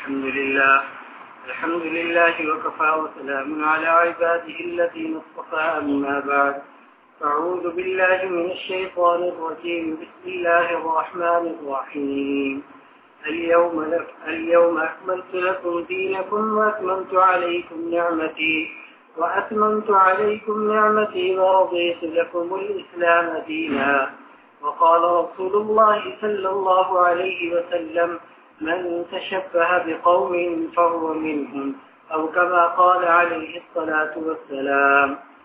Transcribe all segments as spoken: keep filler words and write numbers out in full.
الحمد لله الحمد لله وكفى وسلام على عباده الذين اصطفى أما بعد أعوذ بالله من الشيطان الرجيم بسم الله الرحمن الرحيم اليوم, لك اليوم أكملت لكم دينكم وأتممت عليكم نعمتي وأتممت عليكم نعمتي ورضيت لكم الإسلام دينا وقال رسول الله صلى الله عليه وسلم من تشبه بقوم فهو منهم أو كما قال عليه الصلاة والسلام.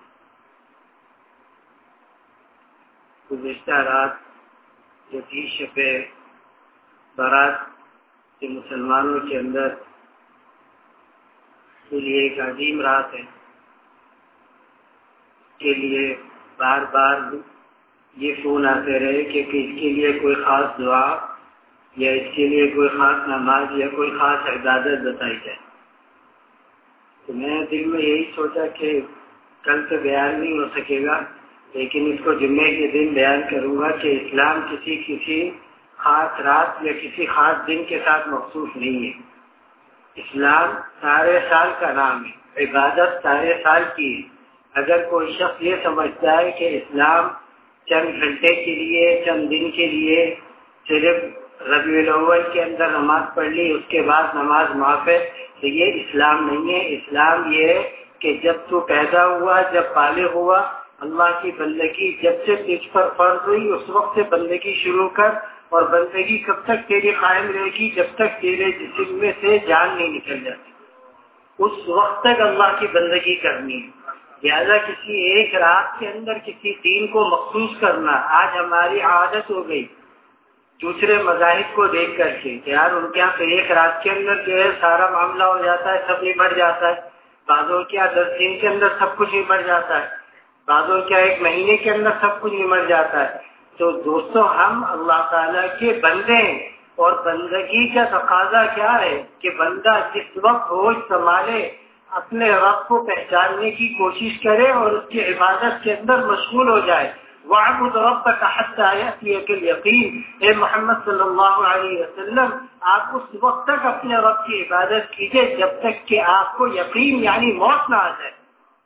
گزشتہ رات جو تھی شب برات کے مسلمانوں کے اندر کے لیے ایک عظیم رات ہے. کے لیے بار بار یہ فون آتے رہے کہ اس کے لیے کوئی خاص دعا یا اس کے لیے کوئی خاص نماز یا کوئی خاص عبادت بتائی جائے. تو میں دل میں یہی سوچا کہ کل تو بیان نہیں ہو سکے گا، لیکن اس کو جمعے کے دن بیان کروں گا کہ اسلام کسی کسی خاص رات یا کسی خاص دن کے ساتھ مخصوص نہیں ہے. اسلام سارے سال کا نام ہے، عبادت سارے سال کی ہے. اگر کوئی شخص یہ سمجھتا ہے کہ اسلام چند گھنٹے کے لیے چند دن کے لیے صرف ربیع الاول کے اندر نماز پڑھ لی اس کے بعد نماز معاف ہے، تو یہ اسلام نہیں ہے. اسلام یہ ہے کہ جب تو پیدا ہوا، جب بالغ ہوا، اللہ کی بندگی جب سے تجھ پر فرض ہوئی اس وقت سے بندگی شروع کر، اور بندگی کب تک تیری قائم رہے گی؟ جب تک تیرے جسم میں سے جان نہیں نکل جاتی، اس وقت تک اللہ کی بندگی کرنی ہے. لہٰذا کسی ایک رات کے اندر کسی دین کو مخصوص کرنا آج ہماری عادت ہو گئی دوسرے مذاہب کو دیکھ کر کے کہ یار ان کے یہاں تو ایک رات کے اندر جو ہے سارا معاملہ ہو جاتا ہے، سب نمٹ جاتا ہے. بعضوں کے یہاں دس دن کے اندر سب کچھ نمٹ جاتا ہے، بعضوں کے یہاں ایک مہینے کے اندر سب کچھ نمٹ جاتا ہے. تو دوستو ہم اللہ تعالیٰ کے بندے ہیں، اور بندگی کا تقاضا کیا ہے کہ بندہ جس وقت ہوش سنبھالے اپنے رب کو پہچاننے کی کوشش کرے اور اس کی عبادت کے اندر مشغول ہو جائے. وَاعْبُدْ رَبَّكَ حَتَّى يَأْتِيَكَ الْيَقِينُ. اے محمد صلی اللہ علیہ وسلم، آپ اس وقت تک اپنے رب کی عبادت کیجئے جب تک کہ آپ کو یقین یعنی موت نہ آ جائے.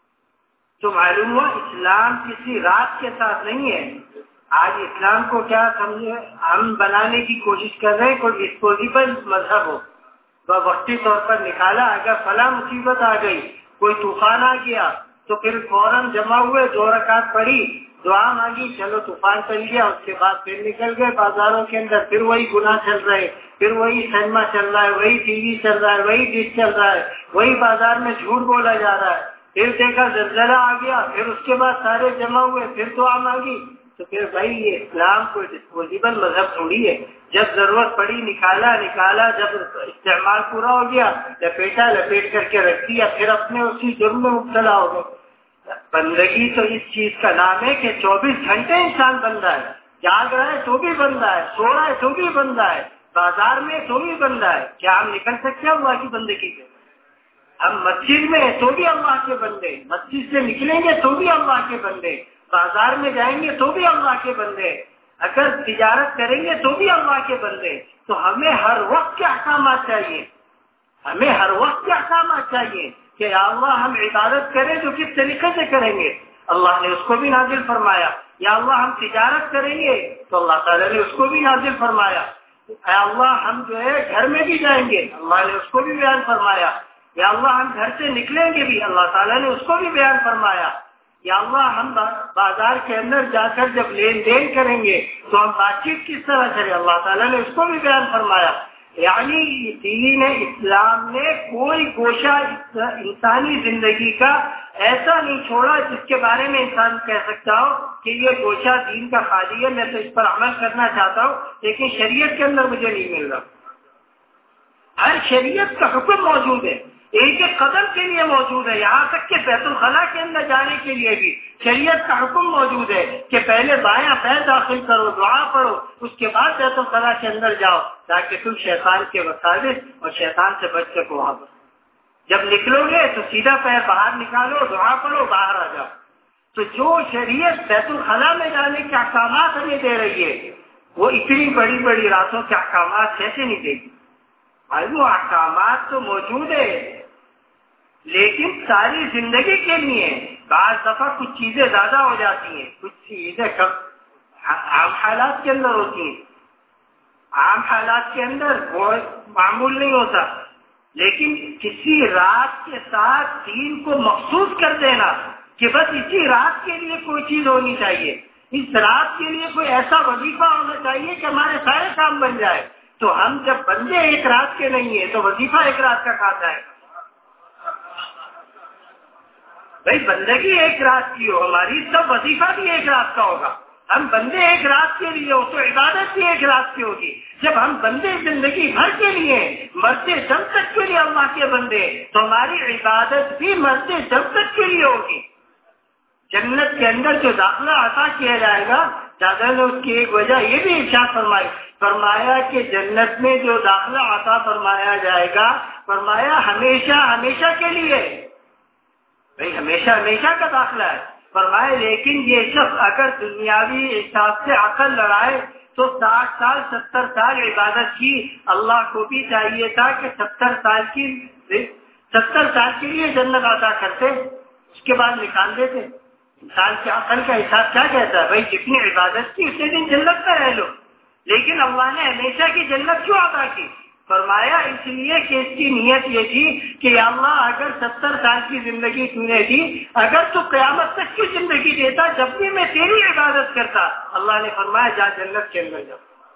تو معلوم ہوا اسلام کسی رات کے ساتھ نہیں ہے. آج اسلام کو کیا سمجھے ہم بنانے کی کوشش کر رہے ہیں کوئی ڈسپوزیبل مذہب ہو، وقتی طور پر نکالا. اگر فلاں مصیبت آ گئی، کوئی طوفان آ گیا، تو پھر فوراً جمع ہوئے، دو رکعت پڑھی، دعا مانگی، چلو طوفان چل گیا. اس کے بعد پھر نکل گئے بازاروں کے اندر، پھر وہی گناہ چل رہے، پھر وہی سنیما چل رہا ہے، وہی ٹی وی چل رہا ہے، وہی ڈش چل رہا ہے، وہی بازار میں جھوٹ بولا جا رہا ہے. پھر دیکھا زلزلہ آ گیا، پھر اس کے بعد سارے جمع ہوئے، پھر دعا مانگی. تو پھر بھائی یہ اسلام کوئی ڈسپوزیبل مذہب تھوڑی ہے. جب ضرورت پڑی نکالا نکالا جب استعمال پورا ہو گیا لپیٹا لپیٹ کر کے رکھ دیا، پھر اپنے اسی جرم میں مبتلا ہو گئے. بندگی تو اس چیز کا نام ہے کہ چوبیس گھنٹے انسان بندہ ہے، جاگ رہا ہے تو بھی بندہ ہے، سو رہا ہے تو بھی بندہ ہے، بازار میں تو بھی بندہ ہے. کیا ہم نکل سکتے ہیں اللہ کی بندگی سے؟ ہم مسجد میں تو بھی اللہ کے بندے، مسجد سے نکلیں گے تو بھی اللہ کے بندے، بازار میں جائیں گے تو بھی اللہ کے بندے، اگر تجارت کریں گے تو بھی اللہ کے بندے. تو ہمیں ہر وقت کے احکامات چاہیے، ہمیں ہر وقت کے احکامات چاہیے کہ یا اللہ ہم عبادت کریں تو کس طریقے سے کریں گے. اللہ نے اس کو بھی نازل فرمایا. یا اللہ ہم تجارت کریں گے تو اللہ تعالیٰ نے اس کو بھی نازل فرمایا. اے اللہ ہم جو ہے گھر میں بھی جائیں گے، اللہ نے اس کو بھی بیان فرمایا. یا اللہ ہم گھر سے نکلیں گے بھی، اللہ تعالیٰ نے اس کو بھی بیان فرمایا. یا اللہ ہم بازار کے اندر جا کر جب لین دین کریں گے تو ہم بات چیت کس طرح کریں، اللہ تعالیٰ نے اس کو بھی بیان فرمایا. یعنی دین اسلام نے کوئی گوشہ انسانی زندگی کا ایسا نہیں چھوڑا جس کے بارے میں انسان کہہ سکتا ہو کہ یہ گوشہ دین کا خالی ہے، میں تو اس پر عمل کرنا چاہتا ہوں لیکن شریعت کے اندر مجھے نہیں مل رہا. ہر شریعت کا حکم موجود ہے، ایک ایک قدم کے لیے موجود ہے. یہاں تک کہ بیت الخلاء کے اندر جانے کے لیے بھی شریعت کا حکم موجود ہے کہ پہلے بایاں پیر داخل کرو، دعا پڑھو، اس کے بعد بیت الخلاء کے اندر جاؤ تاکہ تم شیطان کے وساوس اور شیطان سے بچ سکو. وہاں پر جب نکلو گے تو سیدھا پیر باہر نکالو، دعا پڑھو، باہر آ جاؤ. تو جو شریعت بیت الخلاء میں جانے کے احکامات ہمیں دے رہی ہے وہ اتنی بڑی بڑی راتوں کے احکامات کیسے نہیں دے گی؟ علم و احکامات تو موجود ہے، لیکن ساری زندگی کے لیے بعض دفعہ کچھ چیزیں زیادہ ہو جاتی ہیں، کچھ چیزیں عام حالات کے اندر ہوتی ہیں، عام حالات کے اندر وہ معمول نہیں ہوتا، لیکن کسی رات کے ساتھ دین کو مخصوص کر دینا کہ بس اسی رات کے لیے کوئی چیز ہونی چاہیے، اس رات کے لیے کوئی ایسا وظیفہ ہونا چاہیے کہ ہمارے سارے کام بن جائے، تو ہم جب بندے ایک رات کے نہیں ہیں تو وظیفہ ایک رات کا کھاتا ہے۔ بھائی بندگی ایک رات کی ہو ہماری، تب وظیفہ بھی ایک رات کا ہوگا۔ ہم بندے ایک رات کے لیے ہو تو عبادت بھی ایک رات کی ہوگی۔ جب ہم بندے زندگی بھر کے لیے مرتے دم تک کے لیے اللہ کے بندے، تو ہماری عبادت بھی مرتے دم تک کے لیے ہوگی۔ جنت کے اندر جو داخلہ عطا کیا جائے گا، دادا نے اس کی ایک وجہ یہ بھی ارشاد فرمائی، فرمایا کہ جنت میں جو داخلہ عطا فرمایا جائے گا، فرمایا ہمیشہ ہمیشہ کے لیے، بھائی ہمیشہ ہمیشہ کا داخلہ ہے۔ فرمایا لیکن یہ شخص اگر دنیاوی حساب سے عقل لڑائے تو ساٹھ سال ستر سال عبادت کی، اللہ کو بھی چاہیے تھا کہ ستر سال کی ستر سال کے لیے جنت عطا کرتے، اس کے بعد نکال دیتے۔ انسان کی عقل کا حساب کیا کہتا ہے؟ بھائی جتنی عبادت کی اتنے دن جنت میں رہ لو، لیکن اللہ نے ہمیشہ کی جنت کیوں عطا کی؟ فرمایا اس لیے کہ اس کی نیت یہ تھی کہ یا اللہ اگر ستر سال کی زندگی تو نے دی، اگر تو قیامت تک کی زندگی دیتا، جب بھی میں تیری عبادت کرتا، اللہ نے فرمایا جا جنت کے اندر جاؤ۔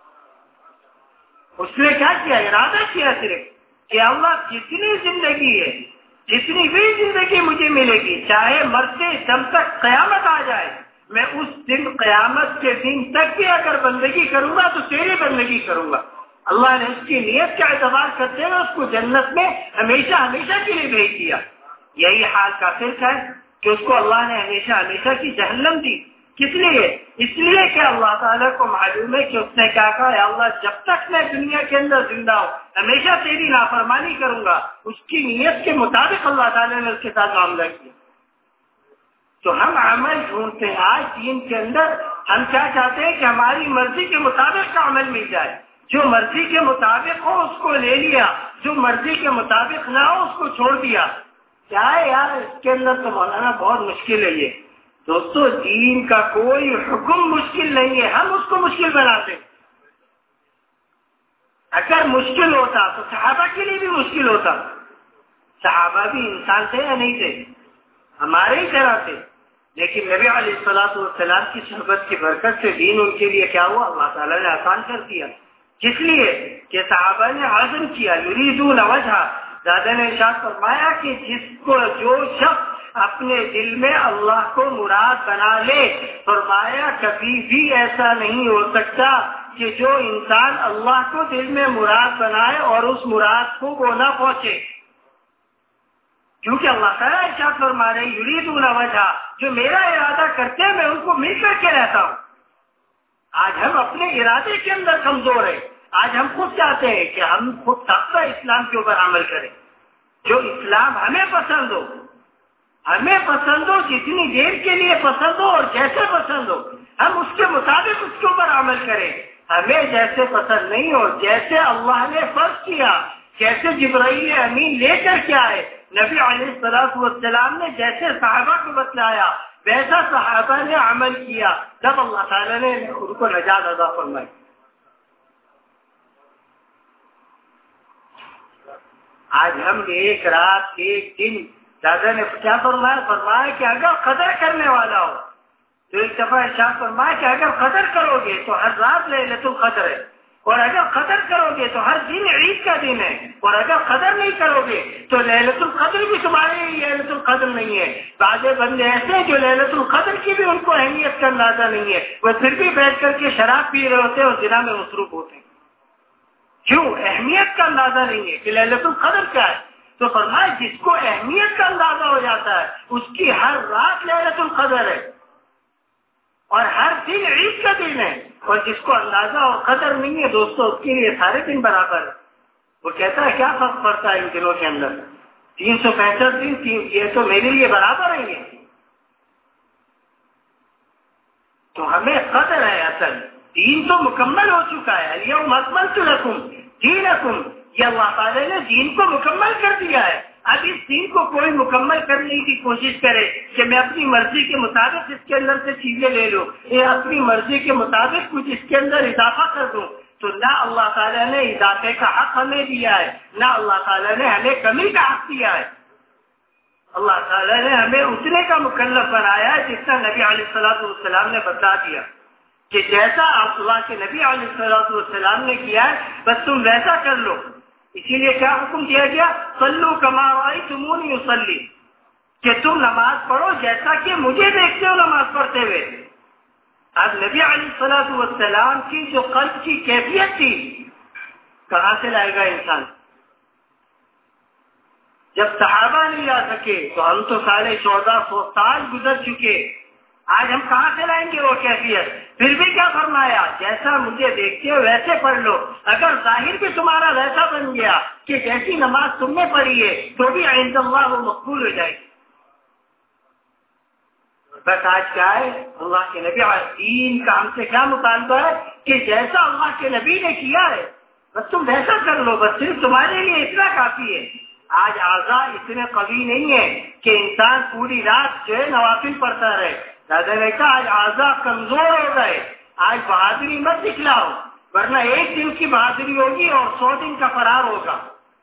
اس نے کیا کیا؟ ارادہ کیا صرف کہ اللہ جتنی زندگی ہے، جتنی بھی زندگی مجھے ملے گی، چاہے مرتے دم تک قیامت آ جائے، میں اس دن قیامت کے دن تک بھی اگر بندگی کروں گا تو تیری بندگی کروں گا۔ اللہ نے اس کی نیت کا اعتبار کرتے ہوئے اس کو جنت میں ہمیشہ ہمیشہ کے لیے بھیج دیا۔ یہی حال کافر کا ہے کہ اس کو اللہ نے ہمیشہ ہمیشہ کی جہنم دی۔ کس لیے؟ اس لیے کہ اللہ تعالیٰ کو معلوم ہے کہ اس نے کیا کہا، یا اللہ جب تک میں دنیا کے اندر زندہ ہوں ہمیشہ تیری نافرمانی کروں گا۔ اس کی نیت کے مطابق اللہ تعالیٰ نے اس کے ساتھ معاملہ کیا۔ تو ہم عمل ڈھونڈتے ہیں آج دین کے اندر، ہم کیا چاہتے ہیں کہ ہماری مرضی کے مطابق کا عمل مل جائے، جو مرضی کے مطابق ہو اس کو لے لیا، جو مرضی کے مطابق نہ ہو اس کو چھوڑ دیا۔ کیا ہے یار اس کے اندر تو مولانا بہت مشکل ہے۔ یہ دوستو دین کا کوئی حکم مشکل نہیں ہے، ہم اس کو مشکل بناتے ہیں۔ اگر مشکل ہوتا تو صحابہ کے لیے بھی مشکل ہوتا۔ صحابہ بھی انسان تھے یا نہیں تھے؟ ہمارے ہی طرح تھے، لیکن نبی علیہ الصلوۃ والسلام کی صحبت کی برکت سے دین ان کے لیے کیا ہوا؟ اللہ تعالیٰ نے آسان کر دیا۔ کس لیے کہ صحابہ نے عزم کیا، یریدون وجہ۔ دادا نے ارشاد فرمایا کہ جس کو جو شخص اپنے دل میں اللہ کو مراد بنا لے، فرمایا کبھی بھی ایسا نہیں ہو سکتا کہ جو انسان اللہ کو دل میں مراد بنائے اور اس مراد کو وہ نہ پہنچے، کیونکہ اللہ تعالیٰ ارشاد فرما رہے یریدون وجہ، جو میرا ارادہ کرتے ہیں میں ان کو مل کر کے رہتا ہوں۔ آج ہم اپنے ارادے کے اندر کمزور ہیں، آج ہم خود چاہتے ہیں کہ ہم خود ساختہ اسلام کے اوپر عمل کریں، جو اسلام ہمیں پسند ہو، ہمیں پسند ہو، جتنی دیر کے لیے پسند ہو اور جیسے پسند ہو، ہم اس کے مطابق اس کے اوپر عمل کریں۔ ہمیں جیسے پسند نہیں ہو، جیسے اللہ نے فرض کیا، جیسے جبرائیل امین لے کر کے آئے، نبی علیہ الصلوۃ والسلام نے جیسے صحابہ کو بتلایا ویسا صحابہ نے عمل کیا، جب اللہ تعالیٰ نے ان کو نجات عطا فرمائی۔ آج ہم ایک رات ایک دن، دادا نے کیا فرمایا؟ فرمایا کہ اگر قدر کرنے والا ہو تو ایک دفعہ ارشاد فرمایا کہ اگر قدر کرو گے تو ہر رات لیلۃ القدر ہے، اور اگر قدر کرو گے تو ہر دن عید کا دن ہے، اور اگر قدر نہیں کرو گے تو لیلۃ القدر بھی تمہارے لیے لیلۃ القدر نہیں ہے۔ بعض بندے ایسے جو لیلۃ القدر کی بھی ان کو اہمیت کا اندازہ نہیں ہے، وہ پھر بھی بیٹھ کر کے شراب پی رہے ہوتے ہیں اور زنا میں مصروف ہوتے ہیں۔ کیوں؟ اہمیت کا اندازہ نہیں ہے کہ لیلۃ القدر کیا ہے۔ تو فرمایا جس کو اہمیت کا اندازہ ہو جاتا ہے اس کی ہر رات لیلۃ القدر ہے اور ہر دن عید کا دن ہے، اور جس کو اندازہ اور قدر نہیں ہے دوستو اس کے لیے سارے دن برابر ہے۔ وہ کہتا ہے کیا فرق پڑتا ہے ان دنوں کے اندر، تین سو پینسٹھ دن یہ تو میرے لیے برابر ہے۔ یہ تو ہمیں قدر ہے، اصل دین تو مکمل ہو چکا ہے۔ الیوم اکملت لکم دینکم، یہ اللہ تعالیٰ نے دین کو مکمل کر دیا ہے. اب اس دین کو کوئی مکمل کرنے کی کوشش کرے کہ میں اپنی مرضی کے مطابق اس کے اندر سے چیزیں لے لوں یا اپنی مرضی کے مطابق کچھ اس کے اندر اضافہ کر دوں، تو نہ اللہ تعالیٰ نے اضافے کا حق ہمیں دیا ہے، نہ اللہ تعالیٰ نے ہمیں کمی کا حق دیا ہے. اللہ تعالیٰ نے ہمیں اتنے کا مکلف بنایا ہے جتنا نبی علیہ الصلوۃ والسلام نے بتا دیا کہ جیسا اللہ کے نبی علیہ الصلوۃ والسلام نے کیا ہے بس تم ویسا کر لو. اسی لیے کیا حکم دیا گیا؟ صلو کما رأیتمونی اصلی، کہ تم نماز پڑھو جیسا کہ مجھے دیکھتے ہو نماز پڑھتے ہوئے. اب نبی علیہ الصلوۃ والسلام کی جو قلب کی کیفیت تھی کہاں سے لائے گا انسان؟ جب صحابہ نہیں آ سکے تو ہم تو ساڑھے چودہ سو سال گزر چکے، آج ہم کہاں سے لائیں گے وہ کیفیت؟ پھر بھی کیا فرمایا؟ جیسا مجھے دیکھتے ہو ویسے پڑھ لو. اگر ظاہر بھی تمہارا ویسا بن گیا کہ جیسی نماز تم نے پڑھی ہے تو بھی عند اللہ وہ مقبول ہو جائے گی. بس آج کیا ہے؟ اللہ کے نبی دین کا ہم سے کیا مطالبہ ہے کہ جیسا اللہ کے نبی نے کیا ہے بس تم ویسا کر لو، بس صرف تمہارے لیے اتنا کافی ہے. آج اعضاء اتنے قوی نہیں ہے کہ انسان پوری رات جو ہے نوافل پڑھتا رہے. دادا نے کہا آج اعضاء کمزور ہو گئے، آج بہادری مت دکھلاؤ ورنہ ایک دن کی بہادری ہوگی اور سو دن کا فرار ہوگا.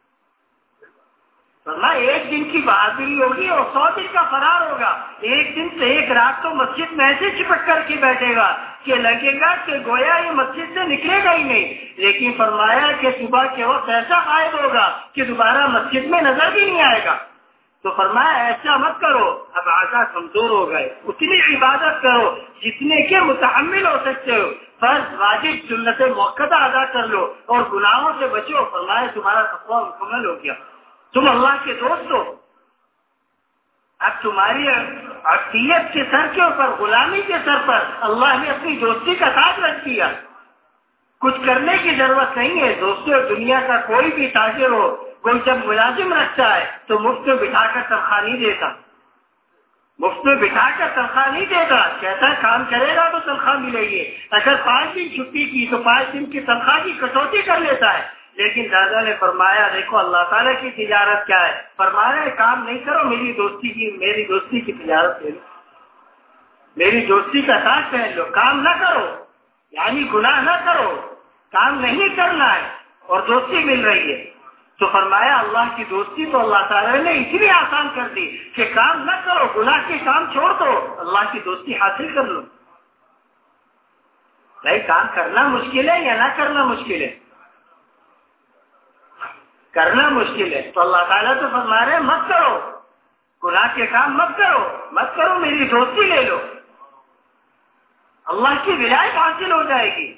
ورنہ ایک دن کی بہادری ہوگی اور سو دن کا فرار ہوگا. ایک دن سے ایک رات تو مسجد میں ایسے چپک کر کے بیٹھے گا کہ لگے گا کہ گویا یہ مسجد سے نکلے گا ہی نہیں. لیکن فرمایا کہ صبح کے وقت ایسا غائب ہوگا کہ دوبارہ مسجد میں نظر بھی نہیں آئے گا. تو فرمایا ایسا مت کرو، اب اعضاء کمزور ہو گئے، اتنی عبادت کرو جتنے کے متحمل ہو سکتے ہو، فرض واجب سنت موقتہ ادا کر لو اور گناہوں سے بچو. فرمایا تمہارا تقویٰ مکمل ہو گیا، تم اللہ کے دوست ہو. اب تمہاری عقیدت کے سر کے اوپر، غلامی کے سر پر اللہ نے اپنی دوستی کا تاج رکھ دیا. کچھ کرنے کی ضرورت نہیں ہے. دوستوں دنیا کا کوئی بھی تاجر ہو، کوئی جب ملازم رکھتا ہے تو مفت میں بٹھا کر تنخواہ نہیں دیتا، مفت میں بٹھا کر تنخواہ نہیں دیتا. کہتا ہے کام کرے گا تو تنخواہ ملے گی. اگر پانچ دن چھٹی کی تو پانچ دن کی تنخواہ کی کٹوتی کر لیتا ہے. لیکن دادا نے فرمایا دیکھو اللہ تعالیٰ کی تجارت کیا ہے. فرمایا کام نہیں کرو، میری دوستی کی میری دوستی کی تجارت لے لو، میری دوستی کا ساتھ پہن لو. کام نہ کرو یعنی گناہ نہ کرو، کام نہیں کرنا ہے اور دوستی مل رہی ہے. تو فرمایا اللہ کی دوستی تو اللہ تعالیٰ نے اتنی آسان کر دی کہ کام نہ کرو، گناہ کے کام چھوڑ دو، اللہ کی دوستی حاصل کر لو. بھائی کام کرنا مشکل ہے یا نہ کرنا مشکل ہے؟ کرنا مشکل ہے. تو اللہ تعالیٰ تو فرما رہے ہیں مت کرو، گناہ کے کام مت کرو، مت کرو، میری دوستی لے لو، اللہ کی ولایت حاصل ہو جائے گی.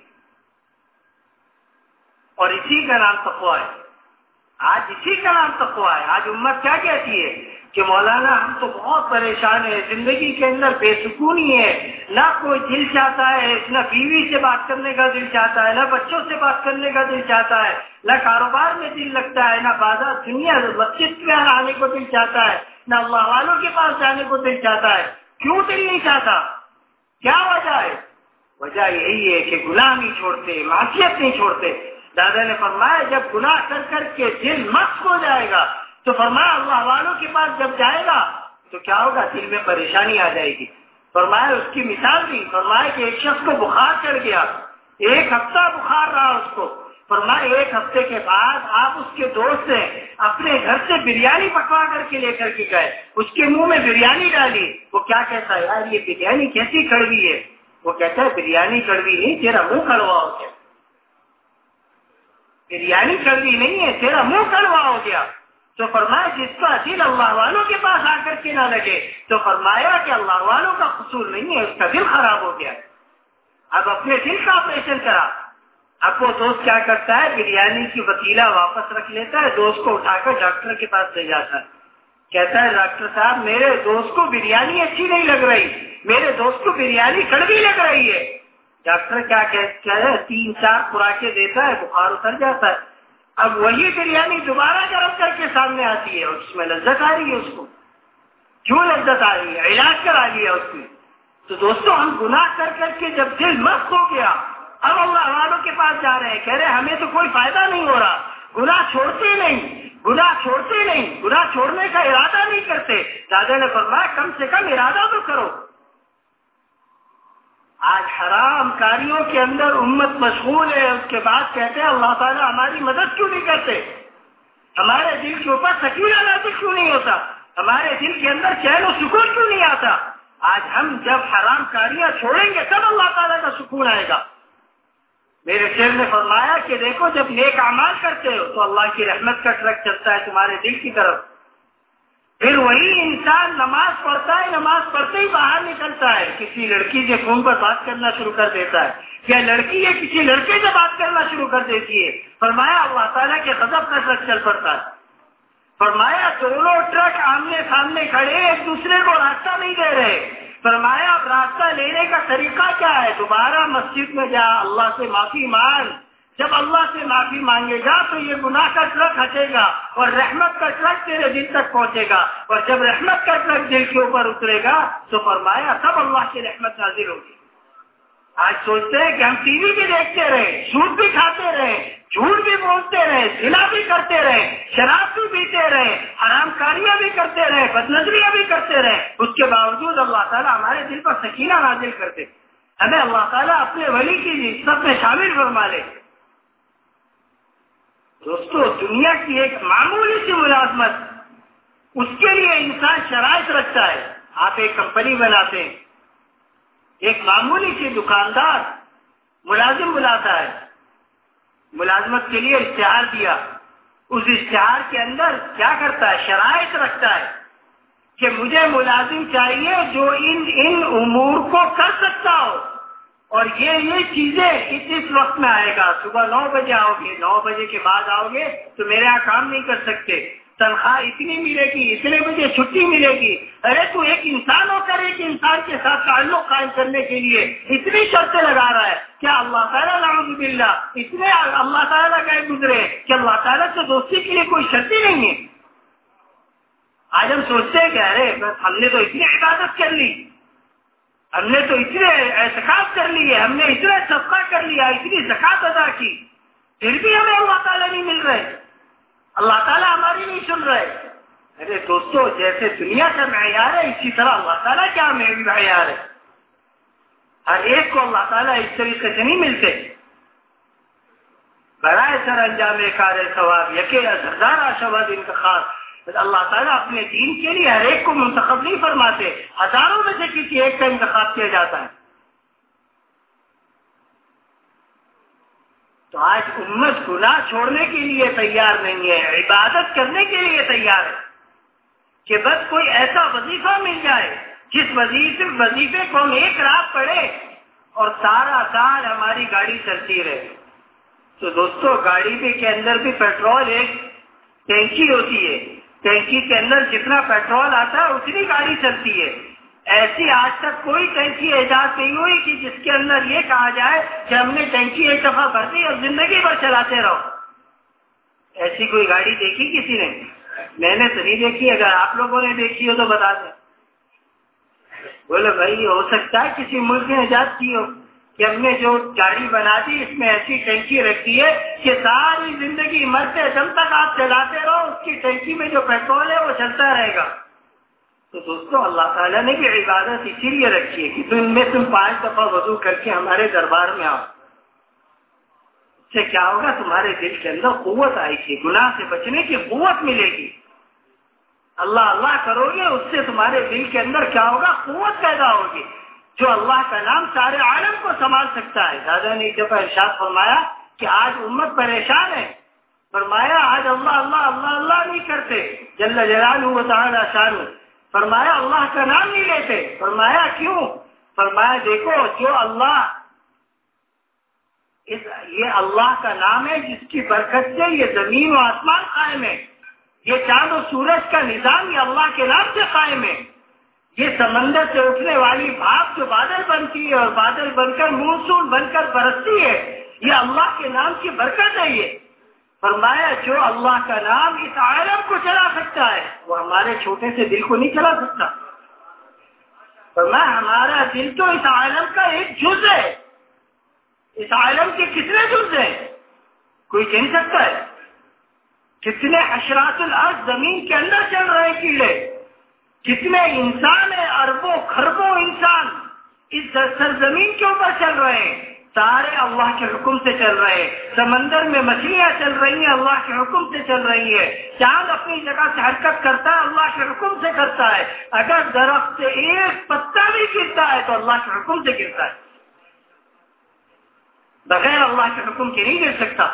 اور اسی کا نام تقویٰ ہے. آج اسی کا نام تقویٰ ہے. آج امت کیا کہتی ہے کہ مولانا ہم تو بہت پریشان ہیں، زندگی کے اندر بے سکونی ہے، نہ کوئی دل چاہتا ہے، نہ بیوی سے بات کرنے کا دل چاہتا ہے، نہ بچوں سے بات کرنے کا دل چاہتا ہے، نہ کاروبار میں دل لگتا ہے، نہ بازار دنیا مسجد میں آنے کو دل چاہتا ہے، نہ اللہ والوں کے پاس جانے کو دل چاہتا ہے. کیوں دل نہیں چاہتا؟ کیا وجہ ہے؟ وجہ یہی ہے کہ گناہ نہیں چھوڑتے، معصیت نہیں چھوڑتے. دادا نے فرمایا جب گناہ کر کر کے دل مست ہو جائے گا تو فرمایا اللہ والوں کے پاس جب جائے گا تو کیا ہوگا؟ دل میں پریشانی آ جائے گی. فرمایا اس کی مثال دی. فرمایا کہ ایک شخص کو بخار چڑھ گیا، ایک ہفتہ بخار رہا اس کو. فرمایا ایک ہفتے کے بعد آپ اس کے دوست سے اپنے گھر سے بریانی پکوا کر کے لے کر کے گئے، اس کے منہ میں بریانی ڈالی. وہ کیا کہتا ہے؟ یار یہ بریانی کیسی کڑوی ہے. وہ کہتا ہے بریانی کڑوی نہیں، تیرا منہ کڑوا ہو گیا. بریانی کڑوی نہیں ہے، تیرا منہ کڑوا ہو گیا. تو فرمایا جس کا دل اللہ والوں کے پاس آ کر کے نہ لگے تو فرمایا کہ اللہ والوں کا قصور نہیں ہے، اس کا دل خراب ہو گیا. اب اپنے دل کا آپریشن کرا. اب وہ دوست کیا کرتا ہے؟ بریانی کی وسیلہ واپس رکھ لیتا ہے، دوست کو اٹھا کر ڈاکٹر کے پاس لے جاتا ہے. کہتا ہے ڈاکٹر صاحب میرے دوست کو بریانی اچھی نہیں لگ رہی، میرے دوست کو بریانی کڑوی لگ رہی ہے. ڈاکٹر کیا کہتا ہے؟ تین چار خوراکیں دیتا ہے، بخار اتر جاتا ہے. اب وہی بریانی دوبارہ گرم کر کے سامنے آتی ہے اور اس میں لذت آ رہی ہے. اس کو کیوں لذت آ رہی ہے؟ علاج کرا لیا اس میں. تو دوستوں ہم گناہ کر کر کے جب دل مست ہو گیا اب اللہ والوں کے پاس جا رہے ہیں، کہہ رہے ہیں ہمیں تو کوئی فائدہ نہیں ہو رہا. گناہ چھوڑتے نہیں گناہ چھوڑتے نہیں گناہ چھوڑنے کا ارادہ نہیں کرتے. دادا نے فرمایا کم سے کم ارادہ تو کرو. آج حرام کاریوں کے اندر امت مشغول ہے. اس کے بعد کہتے ہیں اللہ تعالیٰ ہماری مدد کیوں نہیں کرتے, ہمارے دل کے اوپر سکینہ نازل کیوں نہیں ہوتا, ہمارے دل کے اندر چین و سکون کیوں نہیں آتا. آج ہم جب حرام کاریاں چھوڑیں گے تب اللہ تعالیٰ کا سکون آئے گا. میرے شیخ نے فرمایا کہ دیکھو جب نیک اعمال کرتے ہو تو اللہ کی رحمت کا ٹرک چلتا ہے تمہارے دل کی طرف. پھر وہی انسان نماز پڑھتا ہے, نماز پڑھتے ہی باہر نکلتا ہے, کسی لڑکی کے فون پر بات کرنا شروع کر دیتا ہے, یا لڑکی یا کسی لڑکے سے بات کرنا شروع کر دیتی ہے. فرمایا اللہ تعالیٰ کے غضب کا ٹرک چل پڑتا ہے. فرمایا دونوں ٹرک آمنے سامنے کھڑے ایک دوسرے کو راستہ نہیں دے رہے. فرمایا اب راستہ لینے کا طریقہ کیا ہے, دوبارہ مسجد میں جا اللہ سے معافی مانگ. جب اللہ سے معافی مانگے گا تو یہ گناہ کا ٹرک ہٹے گا اور رحمت کا ٹرک تیرے دل تک پہنچے گا, اور جب رحمت کا ٹرک دل کے اوپر اترے گا تو فرمایا تب اللہ کی رحمت نازل ہوگی. آج سوچتے ہیں کہ ہم ٹی وی بھی دیکھتے رہے, سود بھی کھاتے رہے, جھوٹ بھی بولتے رہے, زنا بھی کرتے رہے, شراب بھی پیتے رہے, حرام کاریاں بھی کرتے رہے, بدنظریاں بھی کرتے رہے, اس کے باوجود اللہ تعالیٰ ہمارے دل پر سکینہ نازل کرتے. ہمیں اللہ تعالیٰ اپنے ولی کی سب میں شامل فرما لے. دوستو دنیا کی ایک معمولی سی ملازمت, اس کے لیے انسان شرائط رکھتا ہے. آپ ایک کمپنی بناتے ہیں, ایک معمولی سی دکاندار ملازم بلاتا ہے, ملازمت کے لیے اشتہار دیا, اس اشتہار کے اندر کیا کرتا ہے, شرائط رکھتا ہے کہ مجھے ملازم چاہیے جو ان ان امور کو کر سکتا ہو, اور یہ یہ چیزیں اس اس وقت میں آئے گا. صبح نو بجے آؤ گے, نو بجے کے بعد آؤ گے تو میرے یہاں کام نہیں کر سکتے, تنخواہ اتنی ملے گی, اتنے بجے چھٹی ملے گی. ارے تو ایک انسان ہو کر ایک انسان کے ساتھ تعلق قائم کرنے کے لیے اتنی شرطیں لگا رہا ہے. کیا اللہ تعالیٰ نعوذ باللہ اتنے اللہ تعالیٰ کا گزرے کہ اللہ تعالیٰ سے دوستی کے لیے کوئی شرط ہی نہیں ہے. آج ہم سوچتے ہیں کہ ارے بس ہم نے تو اتنی عبادت کر لی, ہم نے تو اتنے اعتکاف کر لیے, ہم نے اتنا صدقہ کر لیا, اتنی زکات ادا کی, پھر بھی ہمیں اللہ تعالیٰ نہیں مل رہے, اللہ تعالیٰ ہماری نہیں سن رہے. ارے دوستو جیسے دنیا کا معیار ہے اسی طرح اللہ تعالیٰ کیا معیار ہے. ہر ایک کو اللہ تعالیٰ اس طریقے سے نہیں ملتے. برائے سر انجام کار ثواب یقین ہزارہ شبد انتخاب, اللہ تعالیٰ اپنے دین کے لیے ہر ایک کو منتخب نہیں فرماتے, ہزاروں میں سے کسی ایک کا انتخاب کیا جاتا ہے. تو آج امت گناہ چھوڑنے کے لیے تیار نہیں ہے, عبادت کرنے کے لیے تیار ہے کہ بس کوئی ایسا وظیفہ مل جائے جس وظیفے وظیفے کو ہم ایک رات پڑھے اور سارا سال ہماری گاڑی چلتی رہے. تو دوستو گاڑی بھی کے اندر بھی پیٹرول ایک ٹینکی ہوتی ہے, ٹینکی کے اندر جتنا پیٹرول آتا ہے اتنی گاڑی چلتی ہے. ایسی آج تک کوئی ٹینکی ایجاد نہیں ہوئی کہ جس کے اندر یہ کہا جائے کہ ہم نے ٹینکی ایک دفعہ بھر دی اور زندگی بھر چلاتے رہو. ایسی کوئی گاڑی دیکھی کسی نے؟ میں نے تو نہیں دیکھی. اگر آپ لوگوں نے دیکھی ہو تو بتا دیں. بولے بھائی ہو سکتا ہے کسی ملک نے ایجاد کی ہو کہ ہم نے جو گاڑی بنا دی اس میں ایسی ٹینکی رکھی ہے کہ ساری زندگی مرتے دم تک آپ چلاتے رہو, اس کی ٹینکی میں جو پیٹرول ہے وہ چلتا رہے گا. تو دوستو اللہ تعالیٰ نے بھی عبادت اسی لیے رکھی ہے کہ تم میں تم پانچ دفعہ وضو کر کے ہمارے دربار میں آؤ. اس سے کیا ہوگا, تمہارے دل کے اندر قوت آئے گی, گناہ سے بچنے کی قوت ملے گی. اللہ اللہ کرو گے اس سے تمہارے دل کے اندر کیا ہوگا, قوت پیدا ہوگی جو اللہ کا نام سارے عالم کو سنبھال سکتا ہے. دادا نے ایک دفعہ ارشاد فرمایا کہ آج امت پریشان ہے. فرمایا آج اللہ اللہ اللہ اللہ نہیں کرتے, جل جلالہ و تعالی شانہ. فرمایا اللہ کا نام نہیں لیتے. فرمایا کیوں؟ فرمایا دیکھو جو اللہ اس یہ اللہ کا نام ہے جس کی برکت سے یہ زمین و آسمان قائم ہے, یہ چاند و سورج کا نظام یہ اللہ کے نام سے قائم ہے, یہ سمندر سے اٹھنے والی بھاپ جو بادل بنتی ہے اور بادل بن کر مونسون بن کر برستی ہے یہ اللہ کے نام کی برکت ہے. یہ فرمایا جو اللہ کا نام اس عالم کو چلا سکتا ہے وہ ہمارے چھوٹے سے دل کو نہیں چلا سکتا. فرمایا ہمارا دل تو اس عالم کا ایک جز ہے. اس عالم کے کتنے جز ہیں کوئی کہہ سکتا ہے؟ کتنے حشرات الارض زمین کے اندر چل رہے ہیں کیڑے، کتنے انسان ہیں، اربوں خربوں انسان اس سرزمین کے اوپر چل رہے ہیں، سارے اللہ کے حکم سے چل رہے ہیں۔ سمندر میں مچھلیاں چل رہی ہیں، اللہ کے حکم سے چل رہی ہیں۔ چاند اپنی جگہ سے حرکت کرتا ہے، اللہ کے حکم سے کرتا ہے۔ اگر درخت سے ایک پتا بھی گرتا ہے تو اللہ کے حکم سے گرتا ہے، بغیر اللہ کے حکم کے نہیں گر سکتا۔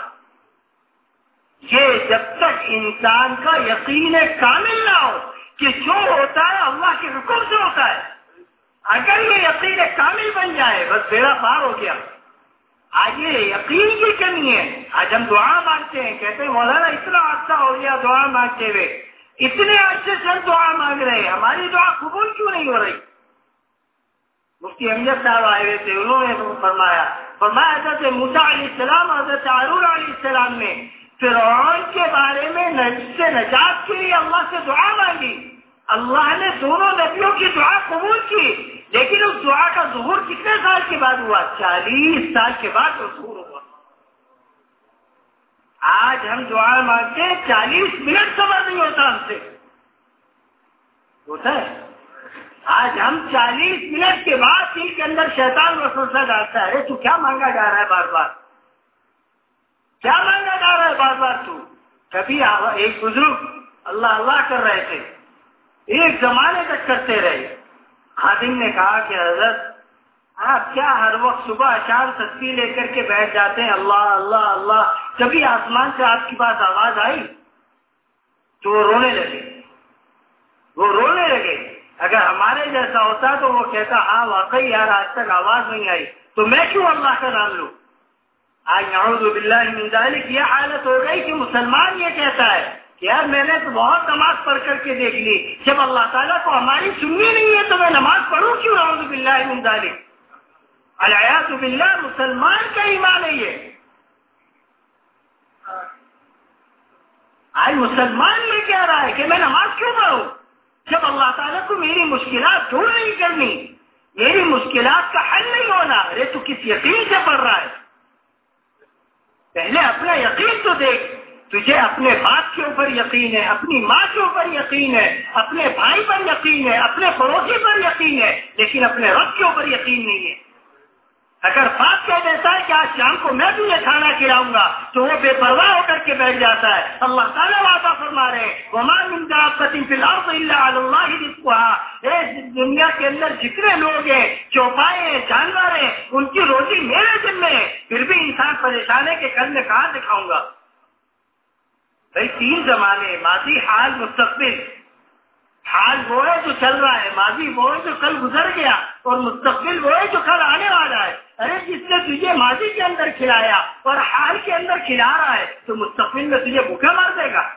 یہ جب تک انسان کا یقین کامل نہ ہو کہ جو ہوتا ہے اللہ کے حکم سے ہوتا ہے، اگر یہ یقین کامل بن جائے بس بیڑا پار ہو گیا۔ آج یہ یقین کی کمی ہے۔ آج ہم دعا مانگتے ہیں، کہتے ہیں مولانا اتنا عرصہ ہو گیا دعا مانگتے ہوئے، اتنے عرصے سے ہم دعا مانگ رہے ہیں، ہماری دعا قبول کیوں نہیں ہو رہی؟ مفتی امجد صاحب آئے ہوئے تھے، انہوں نے فرمایا فرمایا حضرت موسیٰ علیہ السلام حضرت ہارون علیہ السلام نے فرعون کے بارے میں سے نجات کے لیے اللہ سے دعا مانگی، اللہ نے دونوں نبیوں کی دعا قبول کی، لیکن اس دعا کا ظہور کتنے سال کے بعد ہوا؟ چالیس سال کے بعد ظہور ہوا۔ آج ہم دعا مانگتے ہیں، چالیس منٹ صبر نہیں ہوتا ہم سے، ہوتا ہے؟ آج ہم چالیس منٹ کے بعد دل کے اندر شیطان وسوسہ ڈالتا ہے، تو کیا مانگا جا رہا ہے بار بار، کیا مانگا جا رہا ہے بار بار تو؟ کبھی ایک بزرگ اللہ اللہ کر رہے تھے، ایک زمانے تک کرتے رہے۔ خادم نے کہا کہ حضرت آپ کیا ہر وقت صبح شام تسبیح لے کر کے بیٹھ جاتے ہیں، اللہ اللہ اللہ، کبھی آسمان سے آپ کے پاس آواز آئی؟ تو وہ رونے لگے، وہ رونے لگے۔ اگر ہمارے جیسا ہوتا تو وہ کہتا ہاں واقعی یار آج تک آواز نہیں آئی، تو میں کیوں اللہ کا نام لوں؟ آج نعوذ باللہ من ذالک یہ حالت ہو گئی کہ مسلمان یہ کہتا ہے کہ یار میں نے تو بہت نماز پڑھ کر کے دیکھ لی، جب اللہ تعالیٰ کو ہماری سننی نہیں ہے تو میں نماز پڑھوں کیوں؟ نعوذ باللہ من ذالک، العیاذ باللہ۔ مسلمان کا ایمان ہے یہ۔ آج مسلمان یہ کہہ رہا ہے کہ میں نماز کیوں پڑھوں جب اللہ تعالیٰ کو میری مشکلات دور نہیں کرنی، میری مشکلات کا حل نہیں ہونا؟ ارے تو کس یقین سے پڑھ رہا ہے؟ پہلے اپنا یقین تو دیکھ، تجھے اپنے باپ کے اوپر یقین ہے، اپنی ماں کے اوپر یقین ہے، اپنے بھائی پر یقین ہے، اپنے پڑوسی پر یقین ہے، لیکن اپنے رب کے اوپر یقین نہیں ہے۔ اگر باپ کہہ دیتا ہے کہ آج شام کو میں تجھے کھانا کھلاؤں گا تو وہ بے پرواہ ہو کر کے بیٹھ جاتا ہے۔ اللہ تعالیٰ وعدہ فرما رہے ہیں وَمَا مِن دَابَّةٍ فِي الْأَرْضِ إِلَّا عَلَى اللَّهِ رِزْقُهَا، اے دنیا کے اندر جتنے لوگ ہیں، چوپائے ہیں، جانور ہیں، ان کی روزی میرے ذمہ ہے، پھر بھی انسان پریشان ہے کہ کل میں کہاں دکھاؤں گا؟ بھائی تین زمانے، ماضی، حال، مستقبل۔ حال وہ ہے جو چل رہا ہے، ماضی وہ ہے جو کل گزر گیا، اور مستقبل وہ ہے جو کل آنے والا ہے۔ ارے جس نے تجھے ماضی کے اندر کھلایا اور حال کے اندر کھلا رہا ہے تو مستقبل میں تجھے بھوکا مار دے گا؟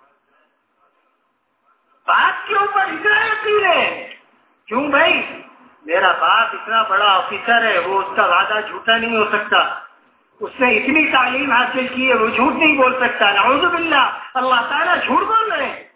بات کے اوپر اتنا یقین ہے، کیوں بھائی؟ میرا باپ اتنا بڑا آفیسر ہے، وہ اس کا وعدہ جھوٹا نہیں ہو سکتا، اس نے اتنی تعلیم حاصل کی ہے، وہ جھوٹ نہیں بول سکتا۔ نعوذ باللہ، اللہ تعالیٰ جھوٹ بول رہے ہیں۔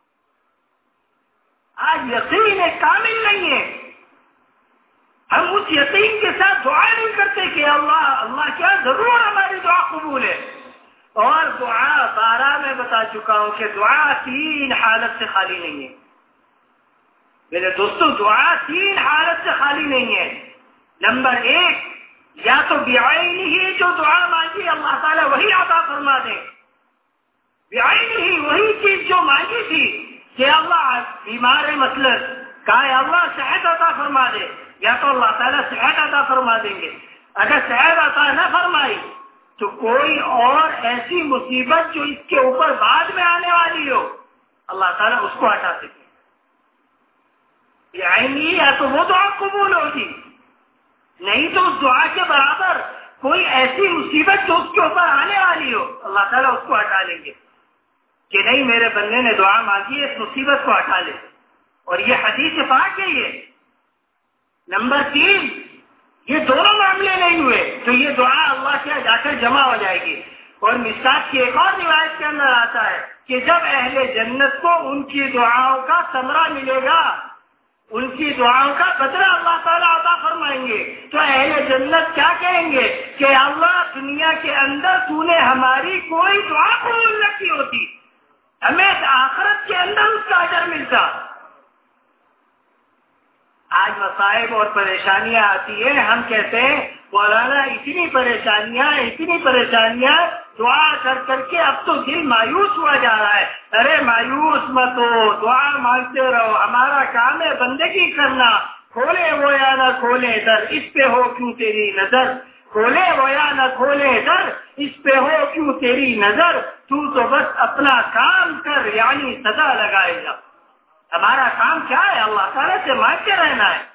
آج یقین کامل نہیں ہے، ہم اس یقین کے ساتھ دعا نہیں کرتے کہ اللہ اللہ کیا ضرور ہماری دعا قبول ہے۔ اور دعا بارہ میں بتا چکا ہوں کہ دعا تین حالت سے خالی نہیں ہے میرے دوستوں، دعا تین حالت سے خالی نہیں ہے۔ نمبر ایک، یا تو بعینہ ہی جو دعا مانگی اللہ تعالیٰ وہی عطا فرما دے، بعینہ ہی وہی چیز جو مانگی تھی کہ اللہ بیمار ہے مثلا، کہا اللہ صحت عطا فرما دے، یا تو اللہ تعالیٰ صحت عطا فرما دیں گے۔ اگر صحت عطا نہ فرمائی تو کوئی اور ایسی مصیبت جو اس کے اوپر بعد میں آنے والی ہو اللہ تعالیٰ اس کو ہٹا دیں گے۔ یعنی یا تو وہ دعا قبول ہوگی، نہیں تو اس دعا کے برابر کوئی ایسی مصیبت جو اس کے اوپر آنے والی ہو اللہ تعالیٰ اس کو ہٹا لیں گے کہ نہیں میرے بندے نے دعا مانگی ہے، اس مصیبت کو ہٹا لے۔ اور یہ حدیث پاک ہے یہ۔ نمبر تین، یہ دونوں معاملے نہیں ہوئے تو یہ دعا اللہ سے جا کر جمع ہو جائے گی۔ اور مشکات کی ایک اور روایت کے اندر آتا ہے کہ جب اہل جنت کو ان کی دعاؤں کا ثمرہ ملے گا، ان کی دعاؤں کا بدلہ اللہ تعالیٰ عطا فرمائیں گے، تو اہل جنت کیا کہیں گے کہ اللہ دنیا کے اندر تو نے ہماری کوئی دعا قبول نہ کی ہوتی اجر ملتا. آج مصائب اور پریشانیاں آتی ہیں، ہم کہتے ہیں مولانا اتنی پریشانیاں اتنی پریشانیاں دعا کر کر کے اب تو دل مایوس ہوا جا رہا ہے. ارے مایوس مت ہو، دعا مانگتے رہو. ہمارا کام ہے بندگی کرنا. کھولے وہ یا نہ کھولے در، اس پہ ہو کیوں تیری نظر. کھولے وہ یا نہ کھولے در، اس پہ ہو کیوں تیری نظر. تو تو بس اپنا کام کر، یعنی صدا لگائے جا. ہمارا کام کیا ہے؟ اللہ تعالیٰ سے مانگتے رہنا ہے.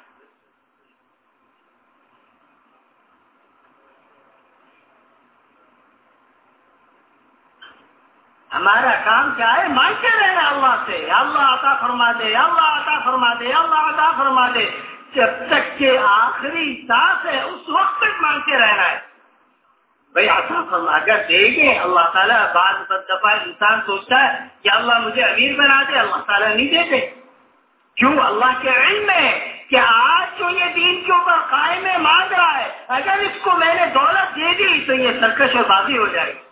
ہمارا کام کیا ہے؟ مانگتے رہنا اللہ سے. اللہ عطا فرما دے، اللہ عطا فرما دے، اللہ عطا فرما دے. جب تک کہ آخری سانس ہے اس وقت تک مانگتے رہنا ہے. بھائی عطا فرما، اگر دے گے اللہ تعالیٰ. بعض دفعہ انسان سوچتا ہے کہ اللہ مجھے امیر بنا دے، اللہ تعالیٰ نہیں دیتے. کیوں؟ اللہ کے علم میں کہ آج جو یہ دین کے اوپر قائم ہے مانگ رہا ہے، اگر اس کو میں نے دولت دے دی تو یہ سرکش اور بازی ہو جائے گی.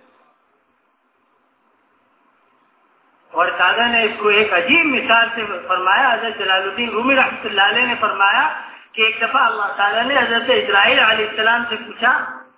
اور تعالیٰ نے اس کو ایک عجیب مثال سے فرمایا. حضرت جلال الدین رومی رحمۃ اللہ علیہ نے فرمایا کہ ایک دفعہ اللہ تعالیٰ نے حضرت اسرائیل علیہ السلام سے پوچھا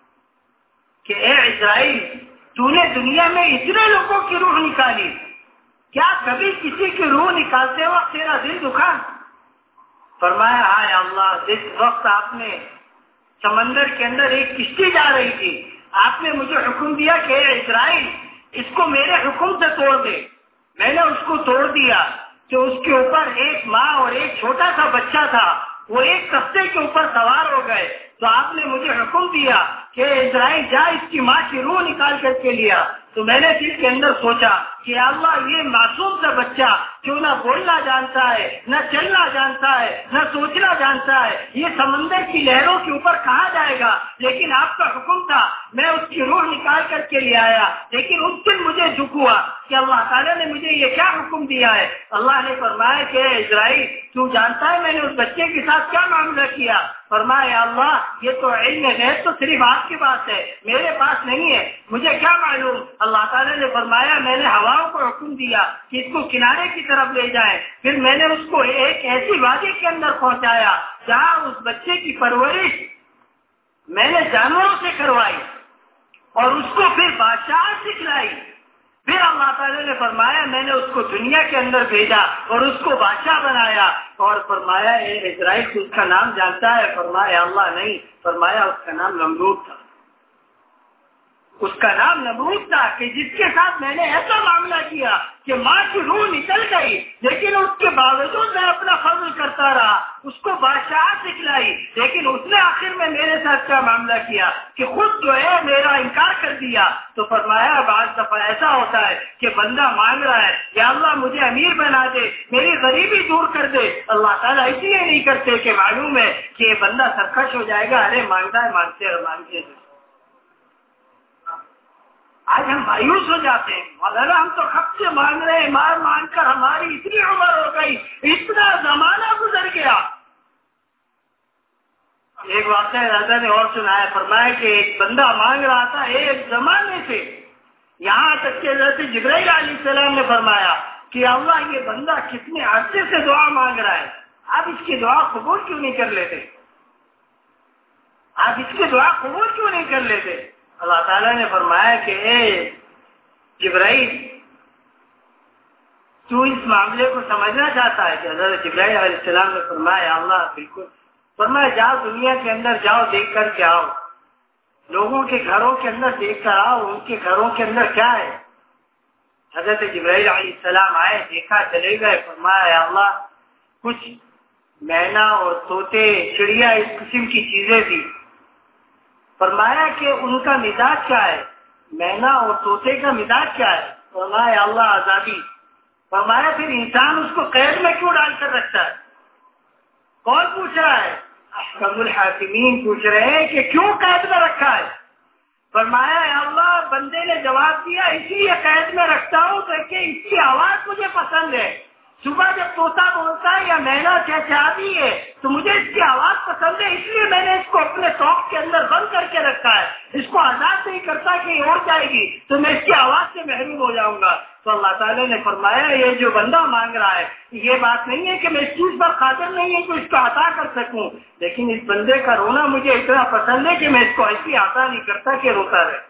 کہ اے اسرائیل، تو نے دنیا میں اتنے لوگوں کی روح نکالی، کیا کبھی کسی کی روح نکالتے وقت تیرا دل دکھا؟ فرمایا ہائے اللہ، جس وقت آپ نے سمندر کے اندر ایک کشتی جا رہی تھی، آپ نے مجھے حکم دیا کہ اے اسرائیل اس کو میرے حکم سے توڑ دے. میں نے اس کو توڑ دیا تو اس کے اوپر ایک ماں اور ایک چھوٹا سا بچہ تھا، وہ ایک کشتی کے اوپر سوار ہو گئے. تو آپ نے مجھے حکم دیا کہ اسرائیل جا اس کی ماں کی روح نکال کر کے لیا. تو میں نے دل کے اندر سوچا کہ اللہ، یہ معصوم سا بچہ جو نہ بولنا جانتا ہے، نہ چلنا جانتا ہے، نہ سوچنا جانتا ہے، یہ سمندر کی لہروں کے اوپر کہاں جائے گا؟ لیکن آپ کا حکم تھا، میں اس کی روح نکال کر کے لے آیا. لیکن اس دن مجھے دکھ ہوا کہ اللہ تعالیٰ نے مجھے یہ کیا حکم دیا ہے. اللہ نے فرمایا کہ اسرائیل، تو جانتا ہے میں نے اس بچے کے ساتھ کیا معاملہ کیا؟ فرمایا اللہ، یہ تو علم غیب تو صرف آپ کے پاس ہے، میرے پاس نہیں ہے، مجھے کیا معلوم. اللہ تعالیٰ نے فرمایا میں نے ہواؤں کو حکم دیا کہ اس کو کنارے کی طرف لے جائیں. پھر میں نے اس کو ایک ایسی وادی کے اندر پہنچایا جہاں اس بچے کی پرورش میں نے جانوروں سے کروائی اور اس کو پھر بادشاہ سکھلائی. پھر اللہ تعالیٰ نے فرمایا میں نے اس کو دنیا کے اندر بھیجا اور اس کو بادشاہ بنایا. اور فرمایا اے اسرائیل، تو اس کا نام جانتا ہے؟ فرمایا اللہ نہیں. فرمایا اس کا نام نمرود تھا. اس کا نام نمرود تھا کہ جس کے ساتھ میں نے ایسا معاملہ کیا کہ ماں کی روح نکل گئی، لیکن اس کے باوجود میں اپنا فضل کرتا رہا، اس کو بادشاہ سکھلائی. لیکن اس نے آخر میں میرے ساتھ کیا معاملہ کیا کہ خود جو ہے میرا انکار کر دیا. تو فرمایا بعض دفعہ ایسا ہوتا ہے کہ بندہ مانگ رہا ہے کہ اللہ مجھے امیر بنا دے، میری غریبی دور کر دے. اللہ تعالیٰ اس لیے نہیں کرتے کہ معلوم ہے کہ یہ بندہ سرکش ہو جائے گا. ارے مانگتا ہے، مانگتے رہو، مانگتے رہو. آج ہم مایوس ہو جاتے ہیں. مولانا ہم تو خط سے مانگ رہے ہیں، مار مانگ کر ہماری اتنی عمر ہو گئی، اتنا زمانہ گزر گیا. ایک واقعہ راجا نے اور سنایا. فرمایا کہ ایک بندہ مانگ رہا تھا ایک زمانے سے، یہاں تک کہ حضرت جبرائیل علیہ السلام نے فرمایا کہ اللہ، یہ بندہ کتنے عرصے سے دعا مانگ رہا ہے، آپ اس کی دعا قبول کیوں نہیں کر لیتے؟ آپ اس کی دعا قبول کیوں نہیں کر لیتے؟ اللہ تعالیٰ نے فرمایا کہ اے جبرائیل، تو اس معاملے کو سمجھنا چاہتا ہے؟ کہ حضرت جبرائیل علیہ السلام نے فرمایا اللہ بالکل. فرمایا جاؤ دنیا کے اندر جاؤ، دیکھ کر کے آؤ، لوگوں کے گھروں کے اندر دیکھ کر آؤ، ان کے گھروں کے اندر کیا ہے. حضرت جبرائیل علیہ السلام آئے، دیکھا، چلے گئے. فرمایا اللہ، کچھ مینا اور طوطے، چڑیا، اس قسم کی چیزیں تھی. فرمایا کہ ان کا مزاج کیا ہے؟ مینا اور طوطے کا مزاج کیا ہے؟ فرمایا اللہ آزادی. فرمایا پھر انسان اس کو قید میں کیوں ڈال کر رکھتا ہے؟ کون پوچھ رہا ہے؟ احکم الحاکمین پوچھ رہے ہیں کہ کیوں قید میں رکھا ہے. فرمایا اللہ، بندے نے جواب دیا اس لیے قید میں رکھتا ہوں کہ اس کی آواز مجھے پسند ہے. صبح جب طوطا بولتا ہے یا مینا چہچہاتی ہے تو مجھے اس کی آواز پسند ہے، اس لیے میں نے اس کو اپنے توق کے اندر بند کر کے رکھا ہے. اس کو آزاد نہیں کرتا کہ یہ اڑ جائے گی تو میں اس کی آواز سے محروم ہو جاؤں گا. تو اللہ تعالیٰ نے فرمایا یہ جو بندہ مانگ رہا ہے یہ بات نہیں ہے کہ میں اس چیز پر قادر نہیں ہے کہ اس کو عطا کر سکوں، لیکن اس بندے کا رونا مجھے اتنا پسند ہے کہ میں اس کو ایسی عطا نہیں کرتا کہ روتا رہے۔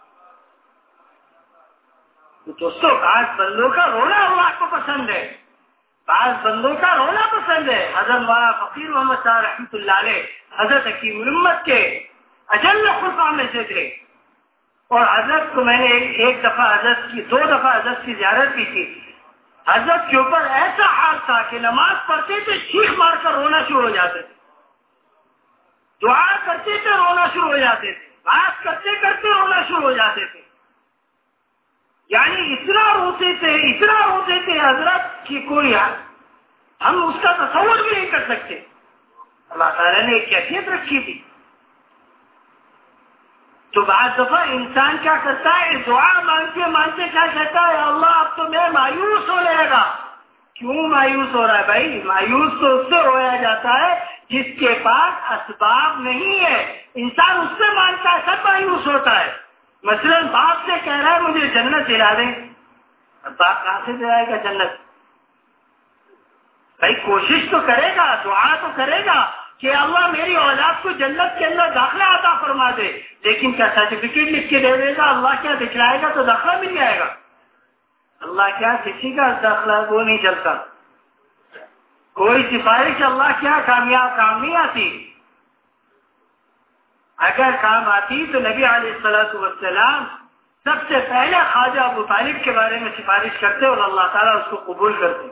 دوستوں بعض بندوں کا رونا اللہ کو پسند ہے، بعض بندوں کا رونا پسند ہے۔ حضرت مولانا فقیر محمد صاحب رحمۃ اللہ علیہ حضرت حکیم الامت کے اجل خلفاء میں سے تھے، اور حضرت کو میں نے ایک دفعہ حضرت کی دو دفعہ حضرت کی زیارت کی تھی۔ حضرت کے اوپر ایسا حال تھا کہ نماز پڑھتے تھے چیخ مار کر رونا شروع ہو جاتے تھے، دعا کرتے تھے رونا شروع ہو جاتے تھے، بات کرتے کرتے رونا شروع ہو جاتے تھے، یعنی اتنا روتے تھے اتنا روتے تھے حضرت کی کوئی ہم اس کا تصور بھی نہیں کر سکتے۔ اللہ تعالیٰ نے ایک کیفیت رکھی تھی۔ تو بعض دفعہ انسان کیا کرتا ہے، دعا مانگتے مانگتے کیا کہتا ہے، اللہ اب تو میں مایوس ہو رہے گا۔ کیوں مایوس ہو رہا ہے بھائی؟ مایوس تو اس سے ہوا جاتا ہے جس کے پاس اسباب نہیں ہے۔ انسان اس سے مانگتا ہے سب مایوس ہوتا ہے۔ مثلا باپ سے کہہ رہا ہے مجھے جنت دلا دیں، اب باپ کہاں سے دلائے گا جنت؟ بھائی کوشش تو کرے گا، دعا تو کرے گا کہ اللہ میری اولاد کو جنت کے اندر داخلہ عطا فرما دے، لیکن کیا سرٹیفکیٹ لکھ کے دے دے گا؟ اللہ کیا دکھلائے گا تو داخلہ مل جائے گا؟ اللہ کیا کسی کا داخلہ وہ نہیں چلتا، کوئی سفارش اللہ کیا کامیاب کام نہیں آتی۔ اگر کام آتی تو نبی علیہ الصلوۃ والسلام سب سے پہلے خواجہ ابو طالب کے بارے میں سفارش کرتے اور اللہ تعالیٰ اس کو قبول کرتے۔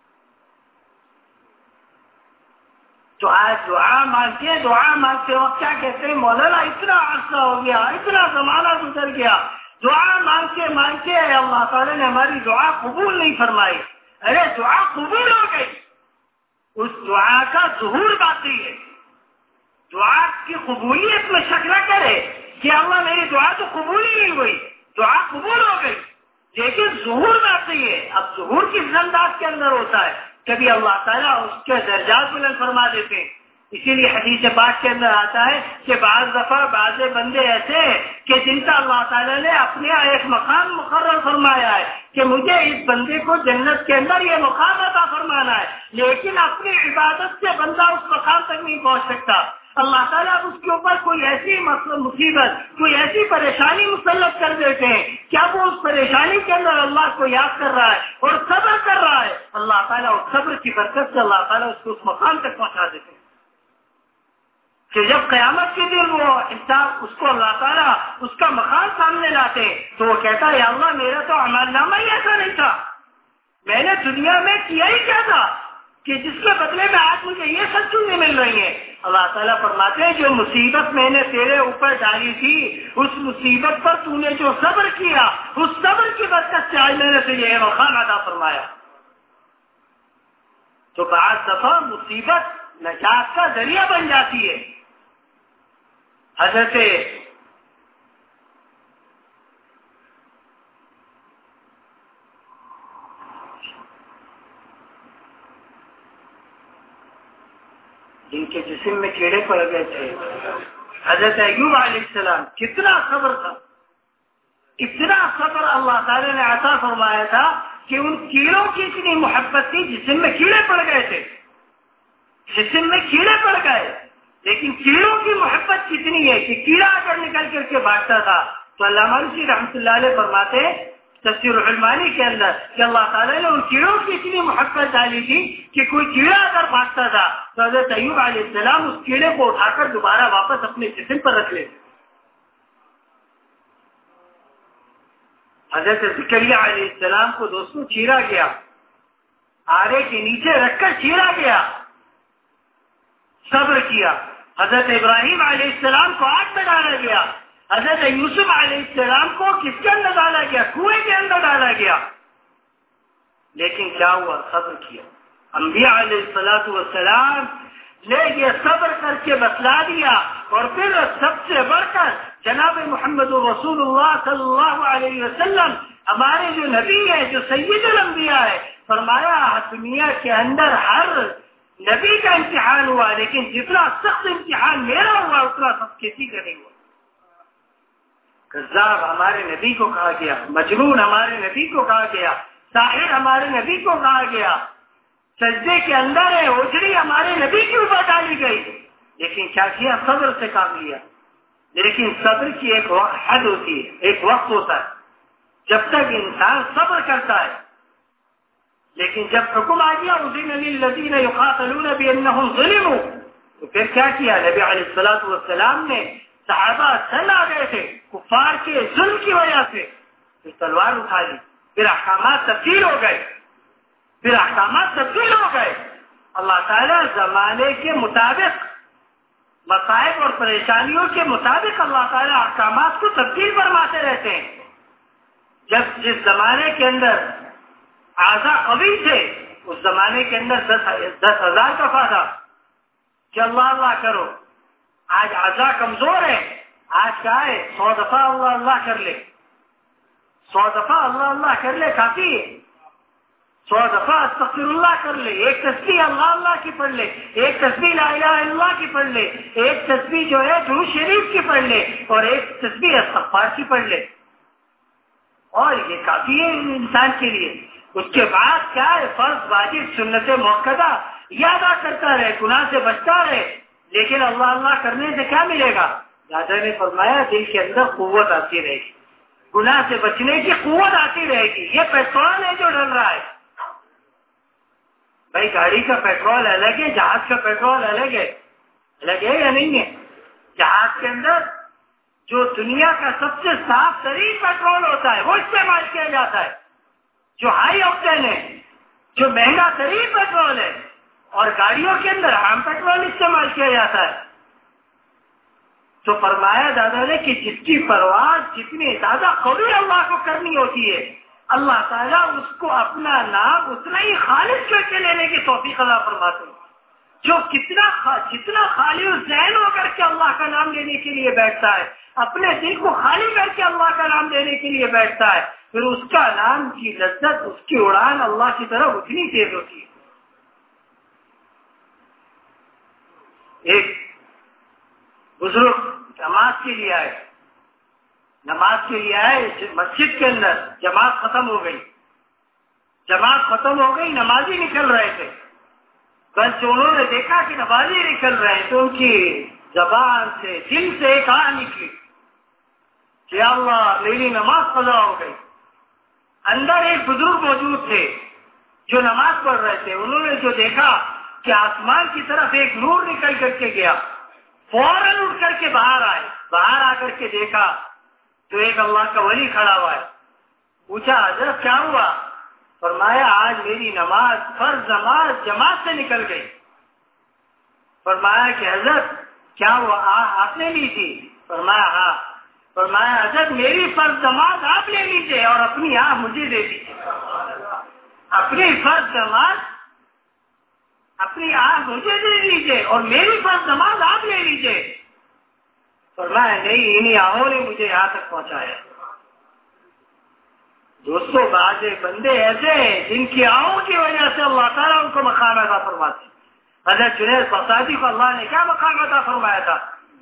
تو آج دعا مانگتے ہیں، دعا مانگتے وقت کیا کہتے ہیں، مولانا اتنا عرصہ ہو گیا، اتنا زمانہ گزر گیا، دعا مانگتے مانگتے اللہ تعالیٰ نے ہماری دعا قبول نہیں فرمائی۔ ارے دعا قبول ہو گئی، اس دعا کا ظہور باقی ہے۔ دعا کی قبولیت میں شک نہ کرے کہ اللہ میری دعا تو قبول ہی نہیں ہوئی، دعا قبول ہو گئی لیکن ظہور باقی ہے۔ اب ظہور کس انداز کے اندر ہوتا ہے؟ کبھی اللہ تعالیٰ اس کے درجات بلند فرما دیتے ہیں، اسی لیے حدیث پاک کے اندر آتا ہے کہ بعض دفعہ بعض بندے ایسے ہیں کہ جن کا اللہ تعالیٰ نے اپنے ایک مقام مقرر فرمایا ہے کہ مجھے اس بندے کو جنت کے اندر یہ مقام عطا فرمانا ہے، لیکن اپنی عبادت سے بندہ اس مقام تک نہیں پہنچ سکتا۔ اللہ تعالیٰ اس کے اوپر کوئی ایسی مصیبت کوئی ایسی پریشانی مسلط کر دیتے ہیں کیا وہ اس پریشانی کے اندر اللہ کو یاد کر رہا ہے اور صبر کر رہا ہے، اللہ تعالیٰ اس صبر کی برکت سے اللہ تعالیٰ اس کو اس مقام تک پہنچا دیتے ہیں کہ جب قیامت کے دن وہ انسان اس کو اللہ تعالیٰ اس کا مقام سامنے لاتے ہیں تو وہ کہتا ہے یا اللہ میرا تو عمل نامہ ہی ایسا نہیں تھا، میں نے دنیا میں کیا ہی کیا تھا کہ جس کے بدلے میں آج مجھے یہ سب چیزیں مل رہی ہیں۔ اللہ تعالیٰ فرماتے ہیں جو مصیبت میں نے تیرے اوپر ڈالی تھی اس مصیبت پر تو نے جو صبر کیا اس صبر کی برکت سے آج میں نے تجھے یہ مقام عطا فرمایا۔ تو بعض دفعہ مصیبت نجات کا ذریعہ بن جاتی ہے۔ حضرت جن کے جسم میں کیڑے پڑ گئے تھے، حضرت ایوب علیہ السلام کتنا صبر تھا، اتنا صبر اللہ تعالی نے عطا فرمایا تھا کہ ان کیڑوں کی اتنی محبت تھی، جسم میں کیڑے پڑ گئے تھے، جسم میں کیڑے پڑ گئے، لیکن کیڑوں کی محبت کتنی ہے کہ کیڑا اگر نکل کر کے بھاگتا تھا تو علامہ رشید رحمۃ اللہ علیہ فرماتے تفسیر الرحمانی کے اندر کہ اللہ تعالیٰ نے ان کیڑوں کی اتنی محبت ڈالی تھی کہ کوئی کیڑا اگر بھاگتا تھا تو حضرت ایوب علیہ السلام اس کیڑے کو اٹھا کر دوبارہ واپس اپنے جسم پر رکھ لیتے۔ حضرت زکریا علیہ السلام کو دوستوں چیرا گیا، آرے کے نیچے رکھ کر چیرا گیا، صبر کیا۔ حضرت ابراہیم علیہ السلام کو آگ میں ڈالا گیا، حضرت یوسف علیہ السلام کو کس کے اندر ڈالا گیا؟ کنویں کے اندر ڈالا گیا، لیکن کیا ہوا؟ صبر کیا۔ انبیاء علیہ الصلوۃ والسلام نے یہ صبر کر کے بتلا دیا، اور پھر سب سے بڑھ کر جناب محمد رسول اللہ صلی اللہ علیہ وسلم ہمارے جو نبی ہے، جو سید الانبیاء ہے، فرمایا دنیا کے اندر ہر نبی کا امتحان ہوا لیکن جتنا سخت امتحان میرا ہوا اتنا سخت کسی کا نہیں ہوا۔ کذاب ہمارے نبی کو کہا گیا، مجنون ہمارے نبی کو کہا گیا، ساحر ہمارے نبی کو کہا گیا، سجدے کے اندر ہے اوجڑی ہمارے نبی کے اوپر ڈالی گئی، لیکن کیا کیا؟ صبر سے کام لیا۔ لیکن صبر کی ایک حد ہوتی ہے، ایک وقت ہوتا ہے جب تک انسان صبر کرتا ہے، لیکن جب حکم آ گیا اذن للذین یقاتلون بانہم ظلموا، تو پھر کیا کیا؟ نبی علیہ الصلوۃ والسلام نے، صحابہ سن آ گئے تھے کفار کے ظلم کی وجہ سے، پھر تلوار اٹھا لی، پھر احکامات تبدیل ہو گئے، پھر احکامات تبدیل ہو گئے۔ اللہ تعالیٰ زمانے کے مطابق، مصائب اور پریشانیوں کے مطابق اللہ تعالیٰ احکامات کو تبدیل فرماتے رہتے ہیں۔ جب جس زمانے کے اندر اعضا قوی تھے، اس زمانے کے اندر دس دس ہزار دفعہ تھا کہ اللہ اللہ کرو۔ آج اعضا کمزور ہے، آج کیا ہے؟ سو دفعہ اللہ اللہ کر لے، سو دفعہ اللہ اللہ کر لے کافی ہے، سو دفعہ استغفر اللہ کر لے، ایک تسبیح اللہ اللہ کی پڑھ لے، ایک تسبیح لا الہ الا اللہ کی پڑھ لے، ایک تسبیح جو ہے درود شریف کی پڑھ لے، اور ایک تسبیح استغفار کی پڑھ لے، اور یہ کافی ہے انسان کے لیے۔ اس کے بعد کیا ہے؟ فرض، واجب، سنت موقدہ یہ ادا کرتا رہے، گناہ سے بچتا رہے، لیکن اللہ اللہ کرنے سے کیا ملے گا؟ دادا نے فرمایا دل کے اندر قوت آتی رہے گی، گناہ سے بچنے کی قوت آتی رہے گی۔ یہ پیٹرول ہے جو ڈل رہا ہے بھائی، گاڑی کا پیٹرول الگ ہے، جہاز کا پیٹرول الگ ہے، الگ ہے یا نہیں ہے؟ جہاز کے اندر جو دنیا کا سب سے صاف ترین پیٹرول ہوتا ہے وہ استعمال کیا جاتا ہے، جو ہائی آکٹین ہے، جو مہنگا ترین پیٹرول ہے، اور گاڑیوں کے اندر عام پیٹرول استعمال کیا جاتا ہے۔ تو فرمایا دادا نے کہ جس کی پرواز جتنی زیادہ قوی اللہ کو کرنی ہوتی ہے، اللہ تعالیٰ اس کو اپنا نام اتنا ہی خالص کر کے لینے کی توفیق عطا فرماتے ہیں۔ جو کتنا جتنا خالی ذہن ہو کر کے اللہ کا نام لینے کے لیے بیٹھتا ہے، اپنے دل کو خالی کر کے اللہ کا نام لینے کے لیے بیٹھتا ہے، پھر اس کا نام کی لذت، اس کی اڑان اللہ کی طرف اتنی تیز ہوتی ہے۔ ایک بزرگ نماز کے لیے آئے، نماز کے لیے آئے مسجد کے اندر، جماعت ختم ہو گئی، جماعت ختم ہو گئی، نمازی نکل رہے تھے، بس جو انہوں نے دیکھا کہ نمازی نکل رہے ہیں تو ان کی زبان سے، دل سے ایک آہ نکلی کہ اللہ میری نماز قضا ہو گئی۔ اندر ایک بزرگ موجود تھے جو نماز پڑھ رہے تھے، انہوں نے جو دیکھا کہ آسمان کی طرف ایک نور نکل کر کے گیا، فوراً اٹھ کر کے باہر آئے، باہر آ کر کے دیکھا تو ایک اللہ کا ولی کھڑا ہوا ہے۔ پوچھا حضرت کیا ہوا؟ فرمایا آج میری نماز، فرض نماز جماعت سے نکل گئی۔ فرمایا کہ حضرت کیا ہوا، آپ نے لی تھی؟ فرمایا ہاں۔ فرمایا حضرت میری فرض نماز آپ لے لیجیے اور اپنی آہ مجھے دے دیجیے، اپنی فرض نماز اپنی آہ مجھے دے دیجیے اور میری فرض نماز آپ لے لیجیے۔ فرمایا نہیں، انہی آہوں نے مجھے یہاں تک پہنچایا۔ دوستوں بعض بندے ایسے ہیں جن کی آہوں کی وجہ سے اللہ تعالیٰ ان کو مقام عطا فرماتے ہیں۔ حضرت جنید بغدادی کو اللہ نے کیا مقام عطا فرمایا تھا،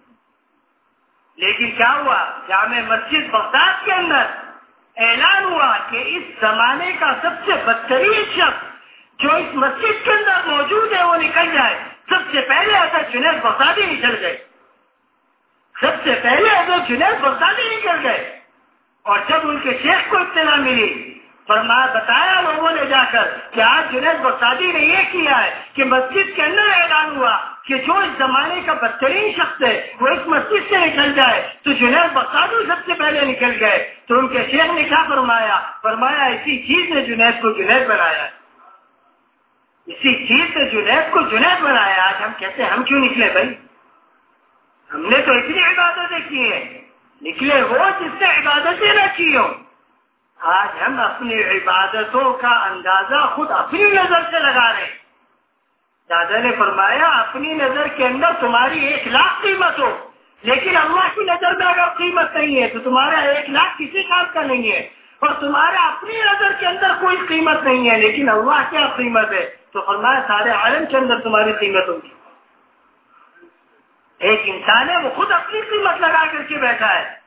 لیکن کیا ہوا؟ جامع مسجد بغداد کے اندر اعلان ہوا کہ اس زمانے کا سب سے بدترین شخص جو اس مسجد کے اندر موجود ہے وہ نکل جائے۔ سب سے پہلے حضرت جنید بغدادی نکل گئے، سب سے پہلے حضرت جنید بغدادی نکل گئے۔ اور جب ان کے شیخ کو اطلاع ملی، فرمایا بتایا لوگوں نے جا کر کہ آج جنید بغدادی نے یہ کیا ہے کہ مسجد کے اندر اعلان ہوا کہ جو اس زمانے کا بدترین شخص ہے وہ اس مسجد سے نکل جائے، تو جنید بغدادی سب سے پہلے نکل گئے۔ تو ان کے شیخ نے کیا فرمایا؟ فرمایا اسی چیز نے جنید کو جنید بنایا، اسی چیز سے جنید کو جنید بنایا۔ آج ہم کہتے ہیں ہم کیوں نکلے بھائی؟ ہم نے تو اتنی عبادتیں کی ہیں، نکلے وہ جس سے عبادتیں نہ کی ہو۔ آج ہم اپنی عبادتوں کا اندازہ خود اپنی نظر سے لگا رہے ہیں۔ دادا نے فرمایا اپنی نظر کے اندر تمہاری ایک لاکھ قیمت ہو، لیکن اللہ کی نظر میں اگر قیمت نہیں ہے تو تمہارا ایک لاکھ کسی کام کا نہیں ہے، اور تمہارا اپنی نظر کے اندر کوئی قیمت نہیں ہے لیکن اللہ کیا قیمت ہے، تو فرمایا سارے عالم کے اندر تمہاری قیمت ہوگی۔ ایک انسان ہے وہ خود اپنی قیمت لگا کر کے بیٹھا ہے،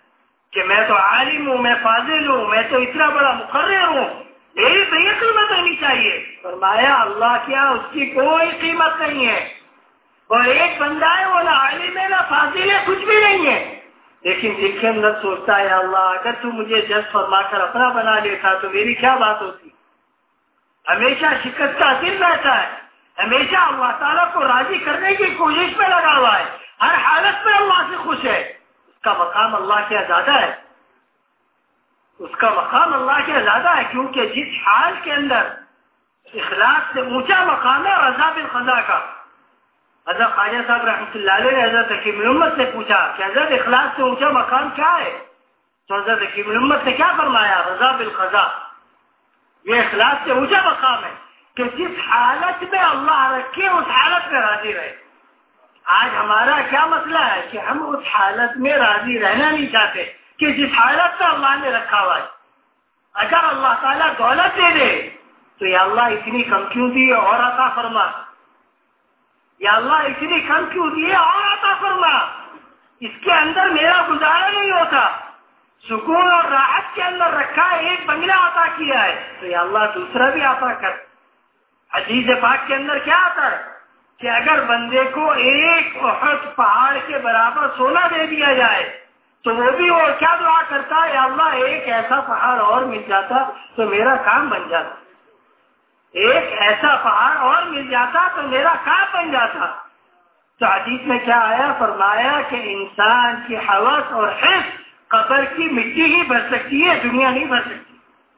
کہ میں تو عالم ہوں، میں فاضل ہوں، میں تو اتنا بڑا مقرر ہوں، میری تو یہ قیمت ہونی چاہیے. فرمایا اللہ کیا اس کی کوئی قیمت نہیں ہے. اور ایک بندہ ہے وہ نہ عالم ہے نہ فاضل ہے، کچھ بھی نہیں ہے، لیکن دل کے اندر سوچتا ہے اللہ اگر تو مجھے جج فرما کر اپنا بنا لیتا تو میری کیا بات ہوتی. ہمیشہ شکست کا دل رہتا ہے، ہمیشہ اللہ تعالیٰ کو راضی کرنے کی کوشش میں لگا ہوا ہے، ہر حالت میں اللہ سے خوش ہے. اس کا مقام اللہ کیا زیادہ ہے، اس کا مقام اللہ کیا زیادہ ہے، کیونکہ جس حال کے اندر اخلاص سے اونچا مقام ہے رضا بالقضا کا. حضرت خواجہ صاحب رحمۃ اللہ علیہ نے حضرت حکیم الامت سے پوچھا کہ حضرت اخلاص سے اونچا مقام کیا ہے؟ تو حضرت حکیم الامت نے کیا فرمایا؟ رضا بالقضا. یہ اخلاص سے اونچا مقام ہے کہ جس حالت میں اللہ رکھے اس حالت میں راضی رہے. آج ہمارا کیا مسئلہ ہے کہ ہم اس حالت میں راضی رہنا نہیں چاہتے کہ جس حالت میں اللہ نے رکھا ہوا ہے. اگر اللہ تعالیٰ دولت دے دے تو یا اللہ اتنی کم کیوں دی اور عطا فرما، یا اللہ اتنی کم کیوں دیے اور عطا فرما. اس کے اندر میرا گزارا نہیں ہوتا، سکون اور راحت کے اندر رکھا ہے، ایک بنگلہ عطا کیا ہے تو یا اللہ دوسرا بھی عطا کر. حدیث پاک کے اندر کیا آتا ہے کہ اگر بندے کو ایک احد پہاڑ کے برابر سونا دے دیا جائے تو وہ بھی وہ کیا دعا کرتا ہے؟ یا اللہ ایک ایسا پہاڑ اور مل جاتا تو میرا کام بن جاتا، ایک ایسا پہاڑ اور مل جاتا تو میرا کام بن جاتا. تو حدیث میں کیا آیا؟ فرمایا کہ انسان کی ہوس اور حرص قبر کی مٹی ہی بھر سکتی ہے، دنیا نہیں بھر سکتی.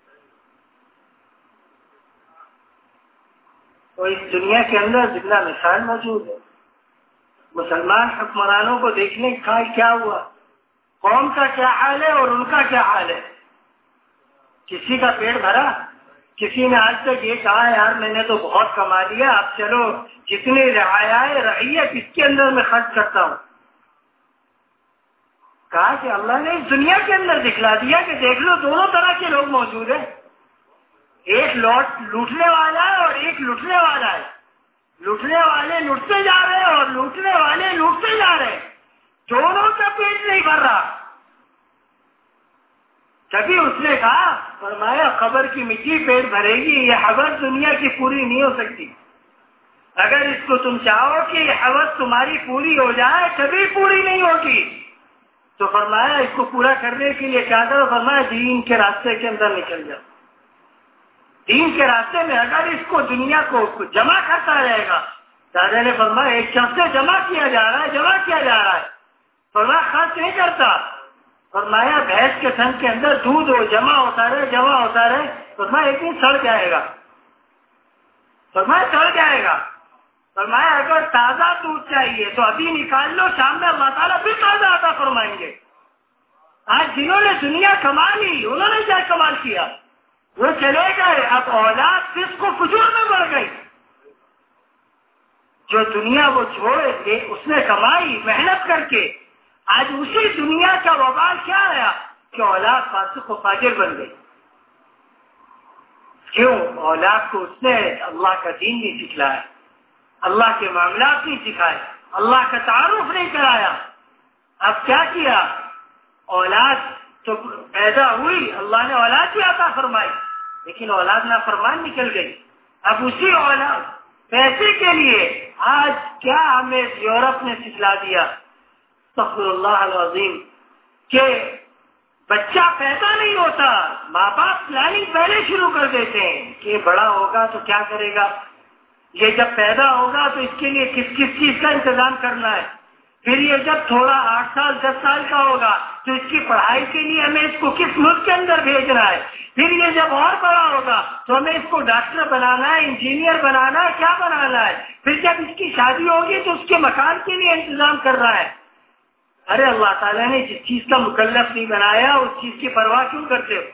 تو اس دنیا کے اندر جتنا مثال موجود ہے، مسلمان حکمرانوں کو دیکھنے کا کیا ہوا، قوم کا کیا حال ہے اور ان کا کیا حال ہے. کسی کا پیٹ بھرا؟ کسی نے آج تک یہ کہا یار میں نے تو بہت کما لیا، اب چلو جتنی رعایت رعیت اس کے اندر میں خرچ کرتا ہوں. کہا کہ اللہ نے اس دنیا کے اندر دکھلا دیا کہ دیکھ لو دونوں طرح کے لوگ موجود ہیں، ایک لوٹ لوٹنے والا ہے اور ایک لوٹنے والا ہے. لوٹنے والے لوٹتے جا رہے ہیں اور لوٹنے والے لوٹتے جا رہے ہیں، دونوں کا پیٹ نہیں بھر رہا. کبھی اس نے کہا، فرمایا قبر کی مٹی پیٹ بھرے گی، یہ حوث دنیا کی پوری نہیں ہو سکتی. اگر اس کو تم چاہو کہ یہ حوث تمہاری پوری ہو جائے کبھی پوری نہیں ہوگی. تو فرمایا اس کو پورا کرنے کے لیے کیا کرو؟ فرمایا دین کے راستے کے اندر نکل جاؤ. دین کے راستے میں اگر اس کو دنیا کو جمع کرتا رہے گا، دادا نے فرمایا ایک شخص سے جمع کیا جا رہا ہے جمع کیا جا رہا ہے، فرمایا خرچ نہیں کرتا. فرمایا بھینس کے تھن کے اندر دودھ ہو جمع ہوتا رہے جمع ہوتا رہے، فرمایا ایک دن سڑ جائے گا، فرمایا سڑ جائے گا. فرمایا اگر تازہ دودھ چاہیے تو ابھی نکال لو، شام میں اللہ تعالیٰ پھر تازہ عطا فرمائیں گے. آج جنہوں نے دنیا کما لی انہوں نے کیا کمال کیا؟ وہ چلے گئے، اب اولاد فسق و فجور میں بڑھ گئی. جو دنیا وہ چھوڑے تھے اس نے کمائی محنت کر کے، آج اسی دنیا کا وبال کیا آیا کہ اولاد فاسق و فاجر بن گئی. کیوں؟ اولاد کو اس نے اللہ کا دین نہیں سکھلایا، اللہ کے معاملات نہیں سکھائے، اللہ کا تعارف نہیں کرایا. اب کیا کیا؟ اولاد تو پیدا ہوئی، اللہ نے اولاد بھی عطا فرمائی، لیکن اولاد نافرمان نکل گئی. اب اسی اولاد پیسے کے لیے آج کیا ہمیں یورپ نے سکھلا دیا، استغفر اللہ العظیم، کہ بچہ پیدا نہیں ہوتا، ماں باپ پلاننگ پہلے شروع کر دیتے ہیں کہ بڑا ہوگا تو کیا کرے گا، یہ جب پیدا ہوگا تو اس کے لیے کس کس چیز کا انتظام کرنا ہے، پھر یہ جب تھوڑا آٹھ سال دس سال کا ہوگا تو اس کی پڑھائی کے لیے ہمیں اس کو کس ملک کے اندر بھیجنا ہے، پھر یہ جب اور بڑا ہوگا تو ہمیں اس کو ڈاکٹر بنانا ہے، انجینئر بنانا ہے، کیا بنانا ہے، پھر جب اس کی شادی ہوگی تو اس کے مکان کے لیے انتظام کر رہا ہے. ارے اللہ تعالیٰ نے جس چیز کا مکلف نہیں بنایا اس چیز کی پرواہ کیوں کرتے ہو؟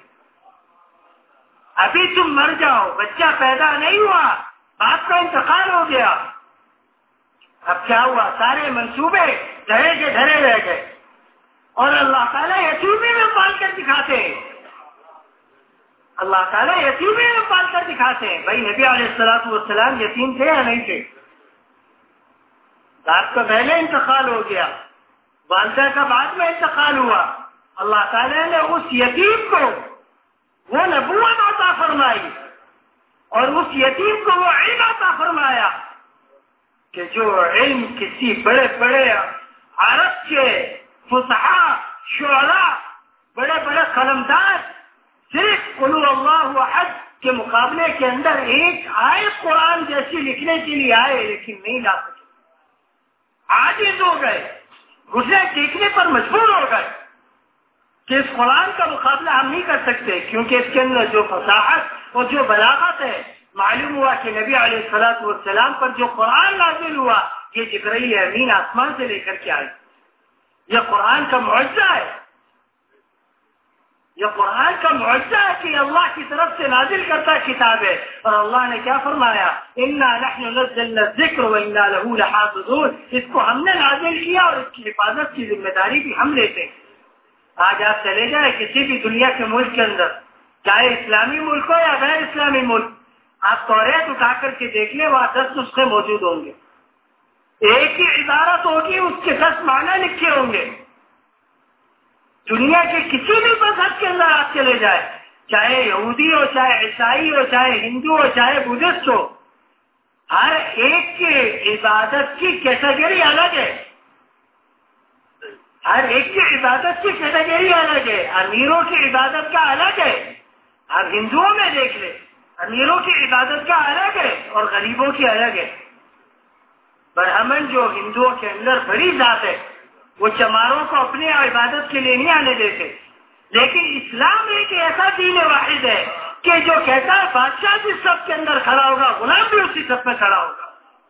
ابھی تم مر جاؤ، بچہ پیدا نہیں ہوا، باپ کا انتقال ہو گیا، اب کیا ہوا؟ سارے منصوبے دھرے کے دھرے رہ گئے. اور اللہ تعالیٰ یتیمی میں پال کر دکھاتے ہیں، اللہ تعالیٰ یتیمی میں پال کر دکھاتے ہیں. بھائی نبی علیہ الصلوۃ والسلام یتیم تھے یا نہیں تھے؟ باپ کا پہلے انتقال ہو گیا، والدہ کا بعد میں انتقال ہوا، اللہ تعالیٰ نے اس یتیم کو وہ نبوت عطا فرمائی اور اس یتیم کو وہ علم عطا فرمایا کہ جو علم کسی بڑے بڑے عرب کے فصحاء شعراء بڑے بڑے قلمدار صرف قل اللہ احد کے مقابلے کے اندر ایک آیت قرآن جیسی لکھنے کے لیے آئے لیکن نہیں لا سکے، عاجز ہو گئے، گھٹنے ٹیکنے پر مجبور ہو گئے کہ اس قرآن کا مقابلہ ہم نہیں کر سکتے، کیونکہ اس کے اندر جو فصاحت اور جو بلاغت ہے، معلوم ہوا کہ نبی علیہ الصلوۃ والسلام پر جو قرآن نازل ہوا یہ جبرائیل امین آسمان سے لے کر کے آئے، یہ قرآن کا معجزہ ہے، یہ قرآن کا معجزہ ہے کہ اللہ کی طرف سے نازل کرتا کتاب ہے۔ اور اللہ نے کیا فرمایا، انا نحن نزلنا الذکر وانا له لحافظون، اس کو ہم نے نازل کیا اور اس کی حفاظت کی ذمہ داری بھی ہم لیتے ہیں۔ آج آپ چلے جائیں کسی بھی دنیا کے ملک کے اندر، چاہے اسلامی ملک ہو یا غیر اسلامی ملک، آپ توریت اٹھا کر کے دیکھ لیں، وہاں دس نسخے موجود ہوں گے، ایک ہی عبارت ہوگی، اس کے دس معنی لکھے ہوں گے۔ دنیا کے کسی بھی مذہب کے اندر آپ چلے جائیں، چاہے یہودی ہو، چاہے عیسائی ہو، چاہے ہندو ہو، چاہے بدھسٹ ہو، ہر ایک کی عبادت کی کیٹیگری الگ ہے، ہر ایک کی عبادت کی کیٹیگری الگ ہے، امیروں کی عبادت کا الگ ہے۔ آپ ہندوؤں میں دیکھ لیں، امیروں کی عبادت کا الگ ہے اور غریبوں کی الگ ہے۔ برہمن جو ہندوؤں کے اندر بڑی ذات ہے، وہ چماروں کو اپنے عبادت کے لیے نہیں آنے دیتے، لیکن اسلام ایک ایسا دین واحد ہے کہ جو کہتا ہے بادشاہ جس سب کے اندر کھڑا ہوگا غلام بھی اسی سب میں کھڑا ہوگا۔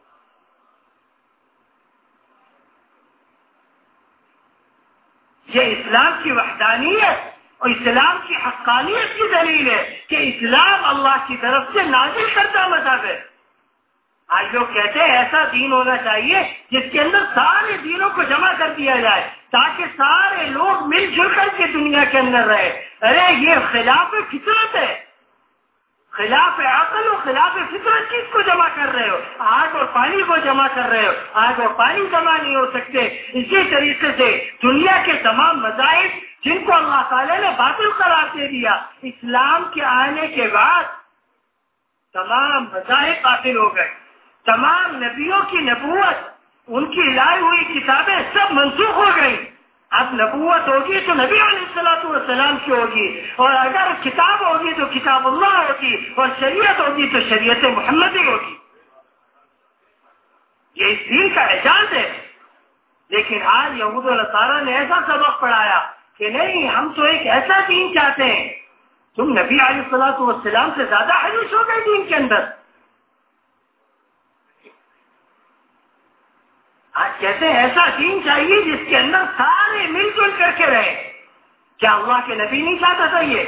یہ اسلام کی وحدانیت اور اسلام کی حقانیت کی دلیل ہے کہ اسلام اللہ کی طرف سے نازل کردہ مذہب ہے۔ آج لوگ کہتے ہیں ایسا دین ہونا چاہیے جس کے اندر سارے دینوں کو جمع کر دیا جائے تاکہ سارے لوگ مل جل کر کے دنیا کے اندر رہے۔ ارے یہ خلاف فطرت ہے، خلاف عقل و خلاف فطرت کس کو جمع کر رہے ہو؟ آگ اور پانی کو جمع کر رہے ہو، آگ اور پانی جمع نہیں ہو سکتے۔ اسی طریقے سے دنیا کے تمام مذاہب جن کو اللہ تعالیٰ نے باطل قرار دے دیا، اسلام کے آنے کے بعد تمام مذاہب باطل ہو گئے، تمام نبیوں کی نبوت، ان کی لائی ہوئی کتابیں سب منسوخ ہو گئی۔ اب نبوت ہوگی تو نبی علیہ الصلوۃ والسلام کی ہوگی، اور اگر کتاب ہوگی تو کتاب اللہ ہوگی، اور شریعت ہوگی تو شریعت محمدی ہوگی۔ یہ اس دین کا اعجاز ہے۔ لیکن آج یہود و نصارہ نے ایسا سبق پڑھایا کہ نہیں، ہم تو ایک ایسا دین چاہتے ہیں۔ تم نبی علیہ الصلوۃ والسلام سے زیادہ حریص ہو گئے دین کے اندر۔ آج کہتے ہیں ایسا دین چاہیے جس کے اندر سارے مل جل کر کے رہے۔ کیا اللہ کے نبی نہیں چاہتا تھا یہ؟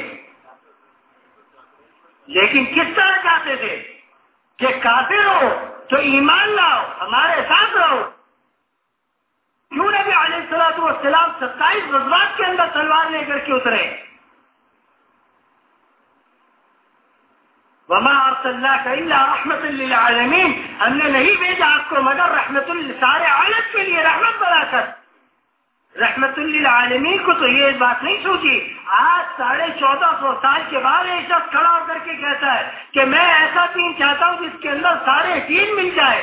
لیکن کس طرح چاہتے تھے کہ کافر ہو تو ایمان لاؤ، ہمارے ساتھ رہو۔ کیوں نبی علیہ الصلوۃ والسلام ستائیس غزوات کے اندر تلوار لے کر کے اترے؟ وما ارسلناک الا رحمۃ للعالمین، ہم نے نہیں بھیجا آپ کو مگر رحمت سارے عالم کے لیے رحمت بنا کر۔ رحمت للعالمین کو تو یہ بات نہیں سوچی۔ آج ساڑھے چودہ سو سال کے بعد ایک شخص کھڑا ہو کر کے کہتا ہے کہ میں ایسا دین چاہتا ہوں جس کے اندر سارے دین مل جائے۔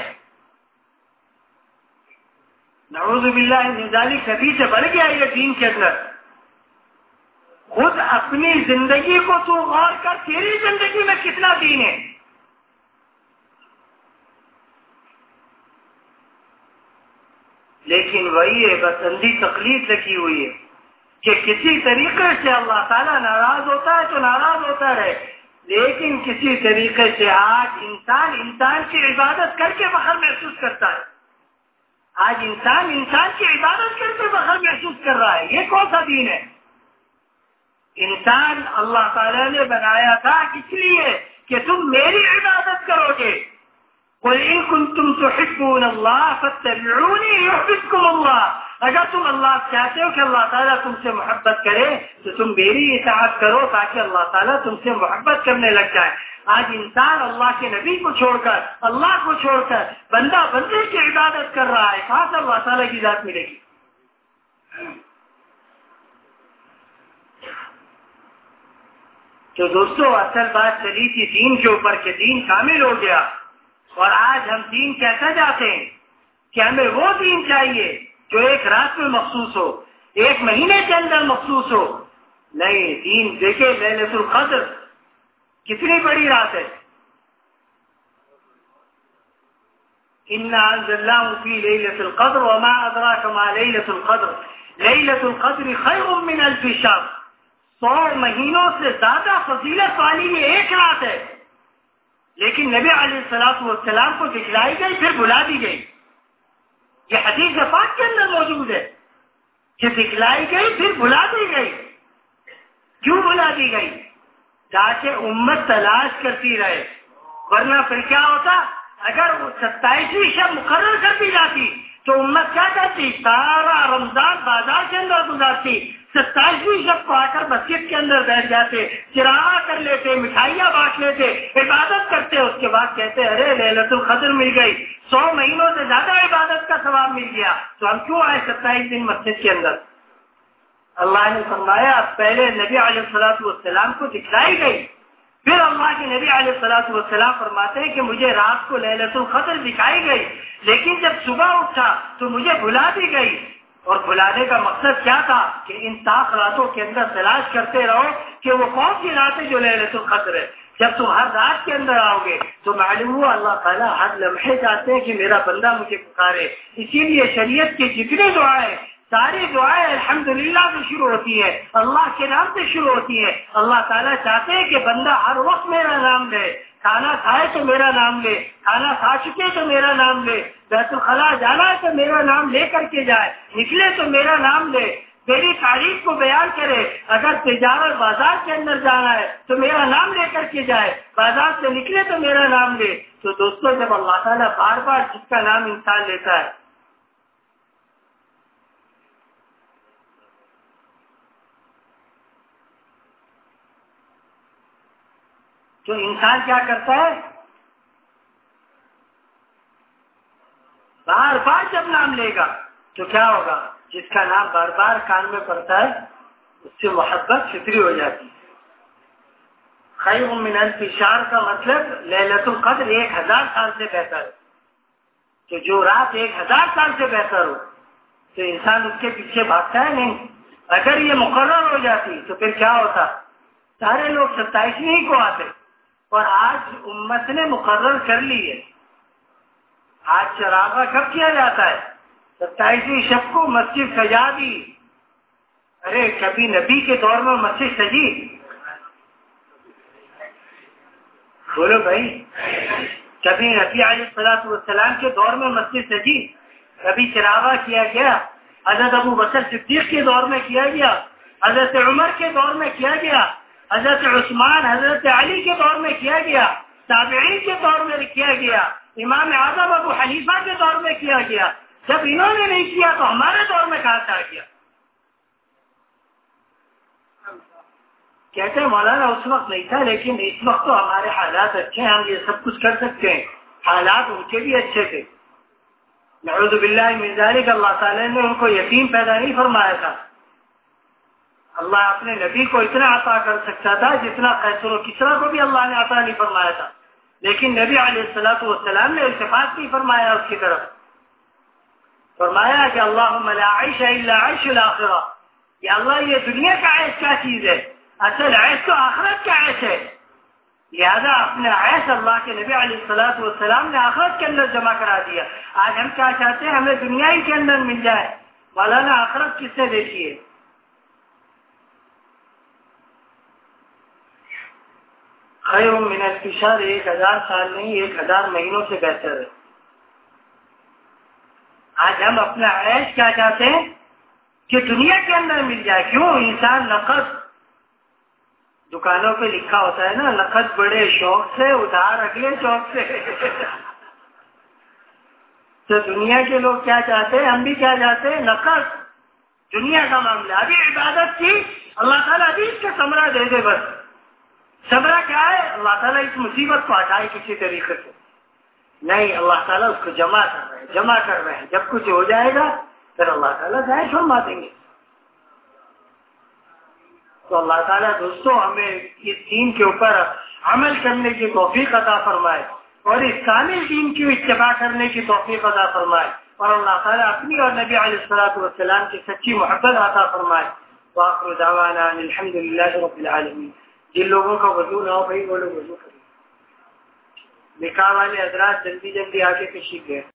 نعوذ باللہ من ذالک، نبی سے بڑھ گیا یہ دین کے اندر۔ خود اپنی زندگی کو تو غور کر، تیری زندگی میں کتنا دین ہے؟ لیکن وہی ہے، بس اندھی تقلید لگی ہوئی ہے کہ کسی طریقے سے اللہ تعالیٰ ناراض ہوتا ہے تو ناراض ہوتا رہے، لیکن کسی طریقے سے آج انسان انسان کی عبادت کر کے فخر محسوس کرتا ہے۔ آج انسان انسان کی عبادت کر کے فخر محسوس کر رہا ہے۔ یہ کون سا دین ہے؟ انسان اللہ تعالیٰ نے بنایا تھا اس لیے کہ تم میری عبادت کرو گے۔ قل ان کنتم تحبون اللہ فاتبعونی یحببکم اللہ، اگر تم اللہ چاہتے ہو کہ اللہ تعالیٰ تم سے محبت کرے تو تم میری اطاعت کرو تاکہ اللہ تعالیٰ تم سے محبت کرنے لگ جائے۔ آج انسان اللہ کے نبی کو چھوڑ کر، اللہ کو چھوڑ کر بندہ بندے کی عبادت کر رہا ہے، کہاں سے اللہ تعالیٰ کی ذات ملے گی؟ تو دوستو اصل بات چلی تھی دین کے اوپر کہ دین کامل ہو گیا، اور آج ہم دین کیسا جاتے ہیں کہ ہمیں وہ دین چاہیے جو ایک رات میں مخصوص ہو، ایک مہینے کے اندر مخصوص ہو۔ نہیں، دین دیکھے لیلۃ القدر کتنی بڑی رات ہے۔ اِنَّا أَنزَلْنَاهُ فِي لَيْلَةِ الْقَدْرِ وَمَا أَدْرَاكَ مَا لَيْلَةُ الْقَدْرِ لَيْلَةُ الْقَدْرِ خَيْرٌ مِّنَ أَلْفِ شَهْرٍ۔ سو مہینوں سے زیادہ فضیلت والی یہ ایک رات ہے، لیکن نبی علیہ الصلوۃ والسلام کو دکھلائی گئی پھر بلا دی گئی۔ یہ حدیث پاک کے اندر موجود ہے کہ دکھلائی گئی پھر بلا دی گئی۔ کیوں بلا دی گئی؟ تاکہ امت تلاش کرتی رہے، ورنہ پھر کیا ہوتا؟ اگر وہ ستائیسویں شب مقرر کر دی جاتی تو امت کیا کرتی؟ سارا رمضان بازار کے اندر گزارتی، ستائیسویں شب کو آ کر مسجد کے اندر بیٹھ جاتے، چراغاں کر لیتے، مٹھائیاں بانٹ لیتے، عبادت کرتے، اس کے بعد کہتے ارے لیلۃ القدر مل گئی، سو مہینوں سے زیادہ عبادت کا ثواب مل گیا، تو ہم کیوں آئے ستائیس دن مسجد کے اندر؟ اللہ نے فرمایا پہلے نبی علیہ الصلوۃ والسلام کو دکھلائی گئی، پھر اللہ کے نبی علیہ الصلوۃ والسلام فرماتے ہیں کہ مجھے رات کو لیلۃ القدر دکھائی گئی، لیکن جب صبح اٹھا تو مجھے بھلا دی گئی۔ اور بلانے کا مقصد کیا تھا؟ کہ ان سات راتوں کے اندر تلاش کرتے رہو کہ وہ کون سی رات ہے جو لیلۃ القدر ہے۔ جب تم ہر رات کے اندر آؤ گے تو معلوم ہوا اللہ تعالیٰ ہر لمحے چاہتے ہیں کہ میرا بندہ مجھے پکارے۔ اسی لیے شریعت کی جتنی دعائیں، ساری دعائیں الحمدللہ سے شروع ہوتی ہے، اللہ کے نام سے شروع ہوتی ہے۔ اللہ تعالیٰ چاہتے ہیں کہ بندہ ہر وقت میرا نام لے، کھانا کھائے تو میرا نام لے، کھانا کھا چکے تو میرا نام لے، بیت الخلاء جانا ہے تو میرا نام لے کر کے جائے، نکلے تو میرا نام لے، میری تعریف کو بیان کرے۔ اگر تجارت بازار کے اندر جانا ہے تو میرا نام لے کر کے جائے، بازار سے نکلے تو میرا نام لے۔ تو دوستو جب اللہ تعالیٰ بار بار جس کا نام انسان لیتا ہے تو انسان کیا کرتا ہے؟ بار بار جب نام لے گا تو کیا ہوگا؟ جس کا نام بار بار کان میں پڑتا ہے اس سے محبت فطری ہو جاتی ہے۔ خیر من الف شہر کا مطلب لیلۃ القدر ایک ہزار سال سے بہتر ہے۔ تو جو رات ایک ہزار سال سے بہتر ہو تو انسان اس کے پیچھے بھاگتا ہے نہیں۔ اگر یہ مقرر ہو جاتی تو پھر کیا ہوتا؟ سارے لوگ ستائیسویں ہی کو آتے، اور آج امت نے مقرر کر لی ہے۔ آج چراغاں کب کیا جاتا ہے؟ ستائیسویں شب کو مسجد سجا دی۔ ارے کبھی نبی کے دور میں مسجد سجی؟ بولو بھائی، کبھی نبی علیہ الصلوۃ والسلام کے دور میں مسجد سجی؟ کبھی چراغاں کیا گیا؟ حضرت ابو بکر صدیق کے دور میں کیا گیا، حضرت عمر کے دور میں کیا گیا، حضرت عثمان حضرت علی کے دور میں کیا گیا، تابعین کے دور میں کیا گیا، امام اعظم ابو حنیفہ کے دور میں کیا گیا۔ جب انہوں نے نہیں کیا تو ہمارے دور میں کہاں سے آ گیا؟ کہتے ہیں مولانا اس وقت نہیں تھا، لیکن اس وقت تو ہمارے حالات اچھے ہیں، ہم یہ سب کچھ کر سکتے ہیں۔ حالات ان کے بھی اچھے تھے، نعوذ باللہ من ذالک۔ اللہ تعالیٰ نے ان کو یتیم پیدا نہیں فرمایا تھا۔ اللہ اپنے نبی کو اتنا عطا کر سکتا تھا جتنا قیصر و کسریٰ کو بھی اللہ نے عطا نہیں فرمایا تھا، لیکن نبی علیہ الصلوۃ والسلام نے التفات نہیں فرمایا اس کی طرف۔ فرمایا کہ اللہم لا عیش الا عیش الآخرہ، یا اللہ یہ دنیا کا عیش کیا چیز ہے؟ اصل عیش تو آخرت کا عیش ہے۔ لہذا اپنے عیش اللہ کے نبی علیہ الصلوۃ والسلام نے آخرت کے اندر جمع کرا دیا۔ آج ہم کیا چاہتے ہیں؟ ہمیں دنیا ہی کے اندر مل جائے۔ مولانا آخرت کس نے دیکھی ہے؟ خیر من الف شہر ایک ہزار سال نہیں، ایک ہزار مہینوں سے بہتر ہے۔ آج ہم اپنا عیش کیا چاہتے ہیں؟ کہ دنیا کے اندر مل جائے۔ کیوں؟ انسان نقد، دکانوں پہ لکھا ہوتا ہے نا، نقد بڑے شوق سے، ادھار اگلے شوق سے۔ تو دنیا کے لوگ کیا چاہتے ہیں؟ ہم بھی کیا چاہتے ہیں؟ نقد، دنیا کا معاملہ۔ ابھی عبادت کی، اللہ تعالیٰ ابھی اس کا ثمرہ دے دے بس۔ ثمرہ کیا ہے؟ اللہ تعالیٰ اس مصیبت کو ہٹائے کسی طریقے سے۔ نہیں، اللہ تعالیٰ اس کو جمع کر رہے ہیں، جمع کر رہے ہیں۔ جب کچھ ہو جائے گا پھر اللہ تعالیٰ ظاہر فرما دیں گے۔ تو اللہ تعالیٰ دوستوں ہمیں اس دین کے اوپر عمل کرنے کی توفیق عطا فرمائے اور اس کامل دین کی اتباع کرنے کی توفیق عطا فرمائے اور اللہ تعالیٰ اپنی اور نبی علیہ الصلوۃ والسلام کی سچی محبت عطا فرمائے. وآخر دعوانا الحمد للہ رب العالمین. جن لوگوں کا وضو نہ ہو بھائی وہ لوگ وضو کریں. نکاح والے حضرات جلدی جلدی آگے تشریف لیں.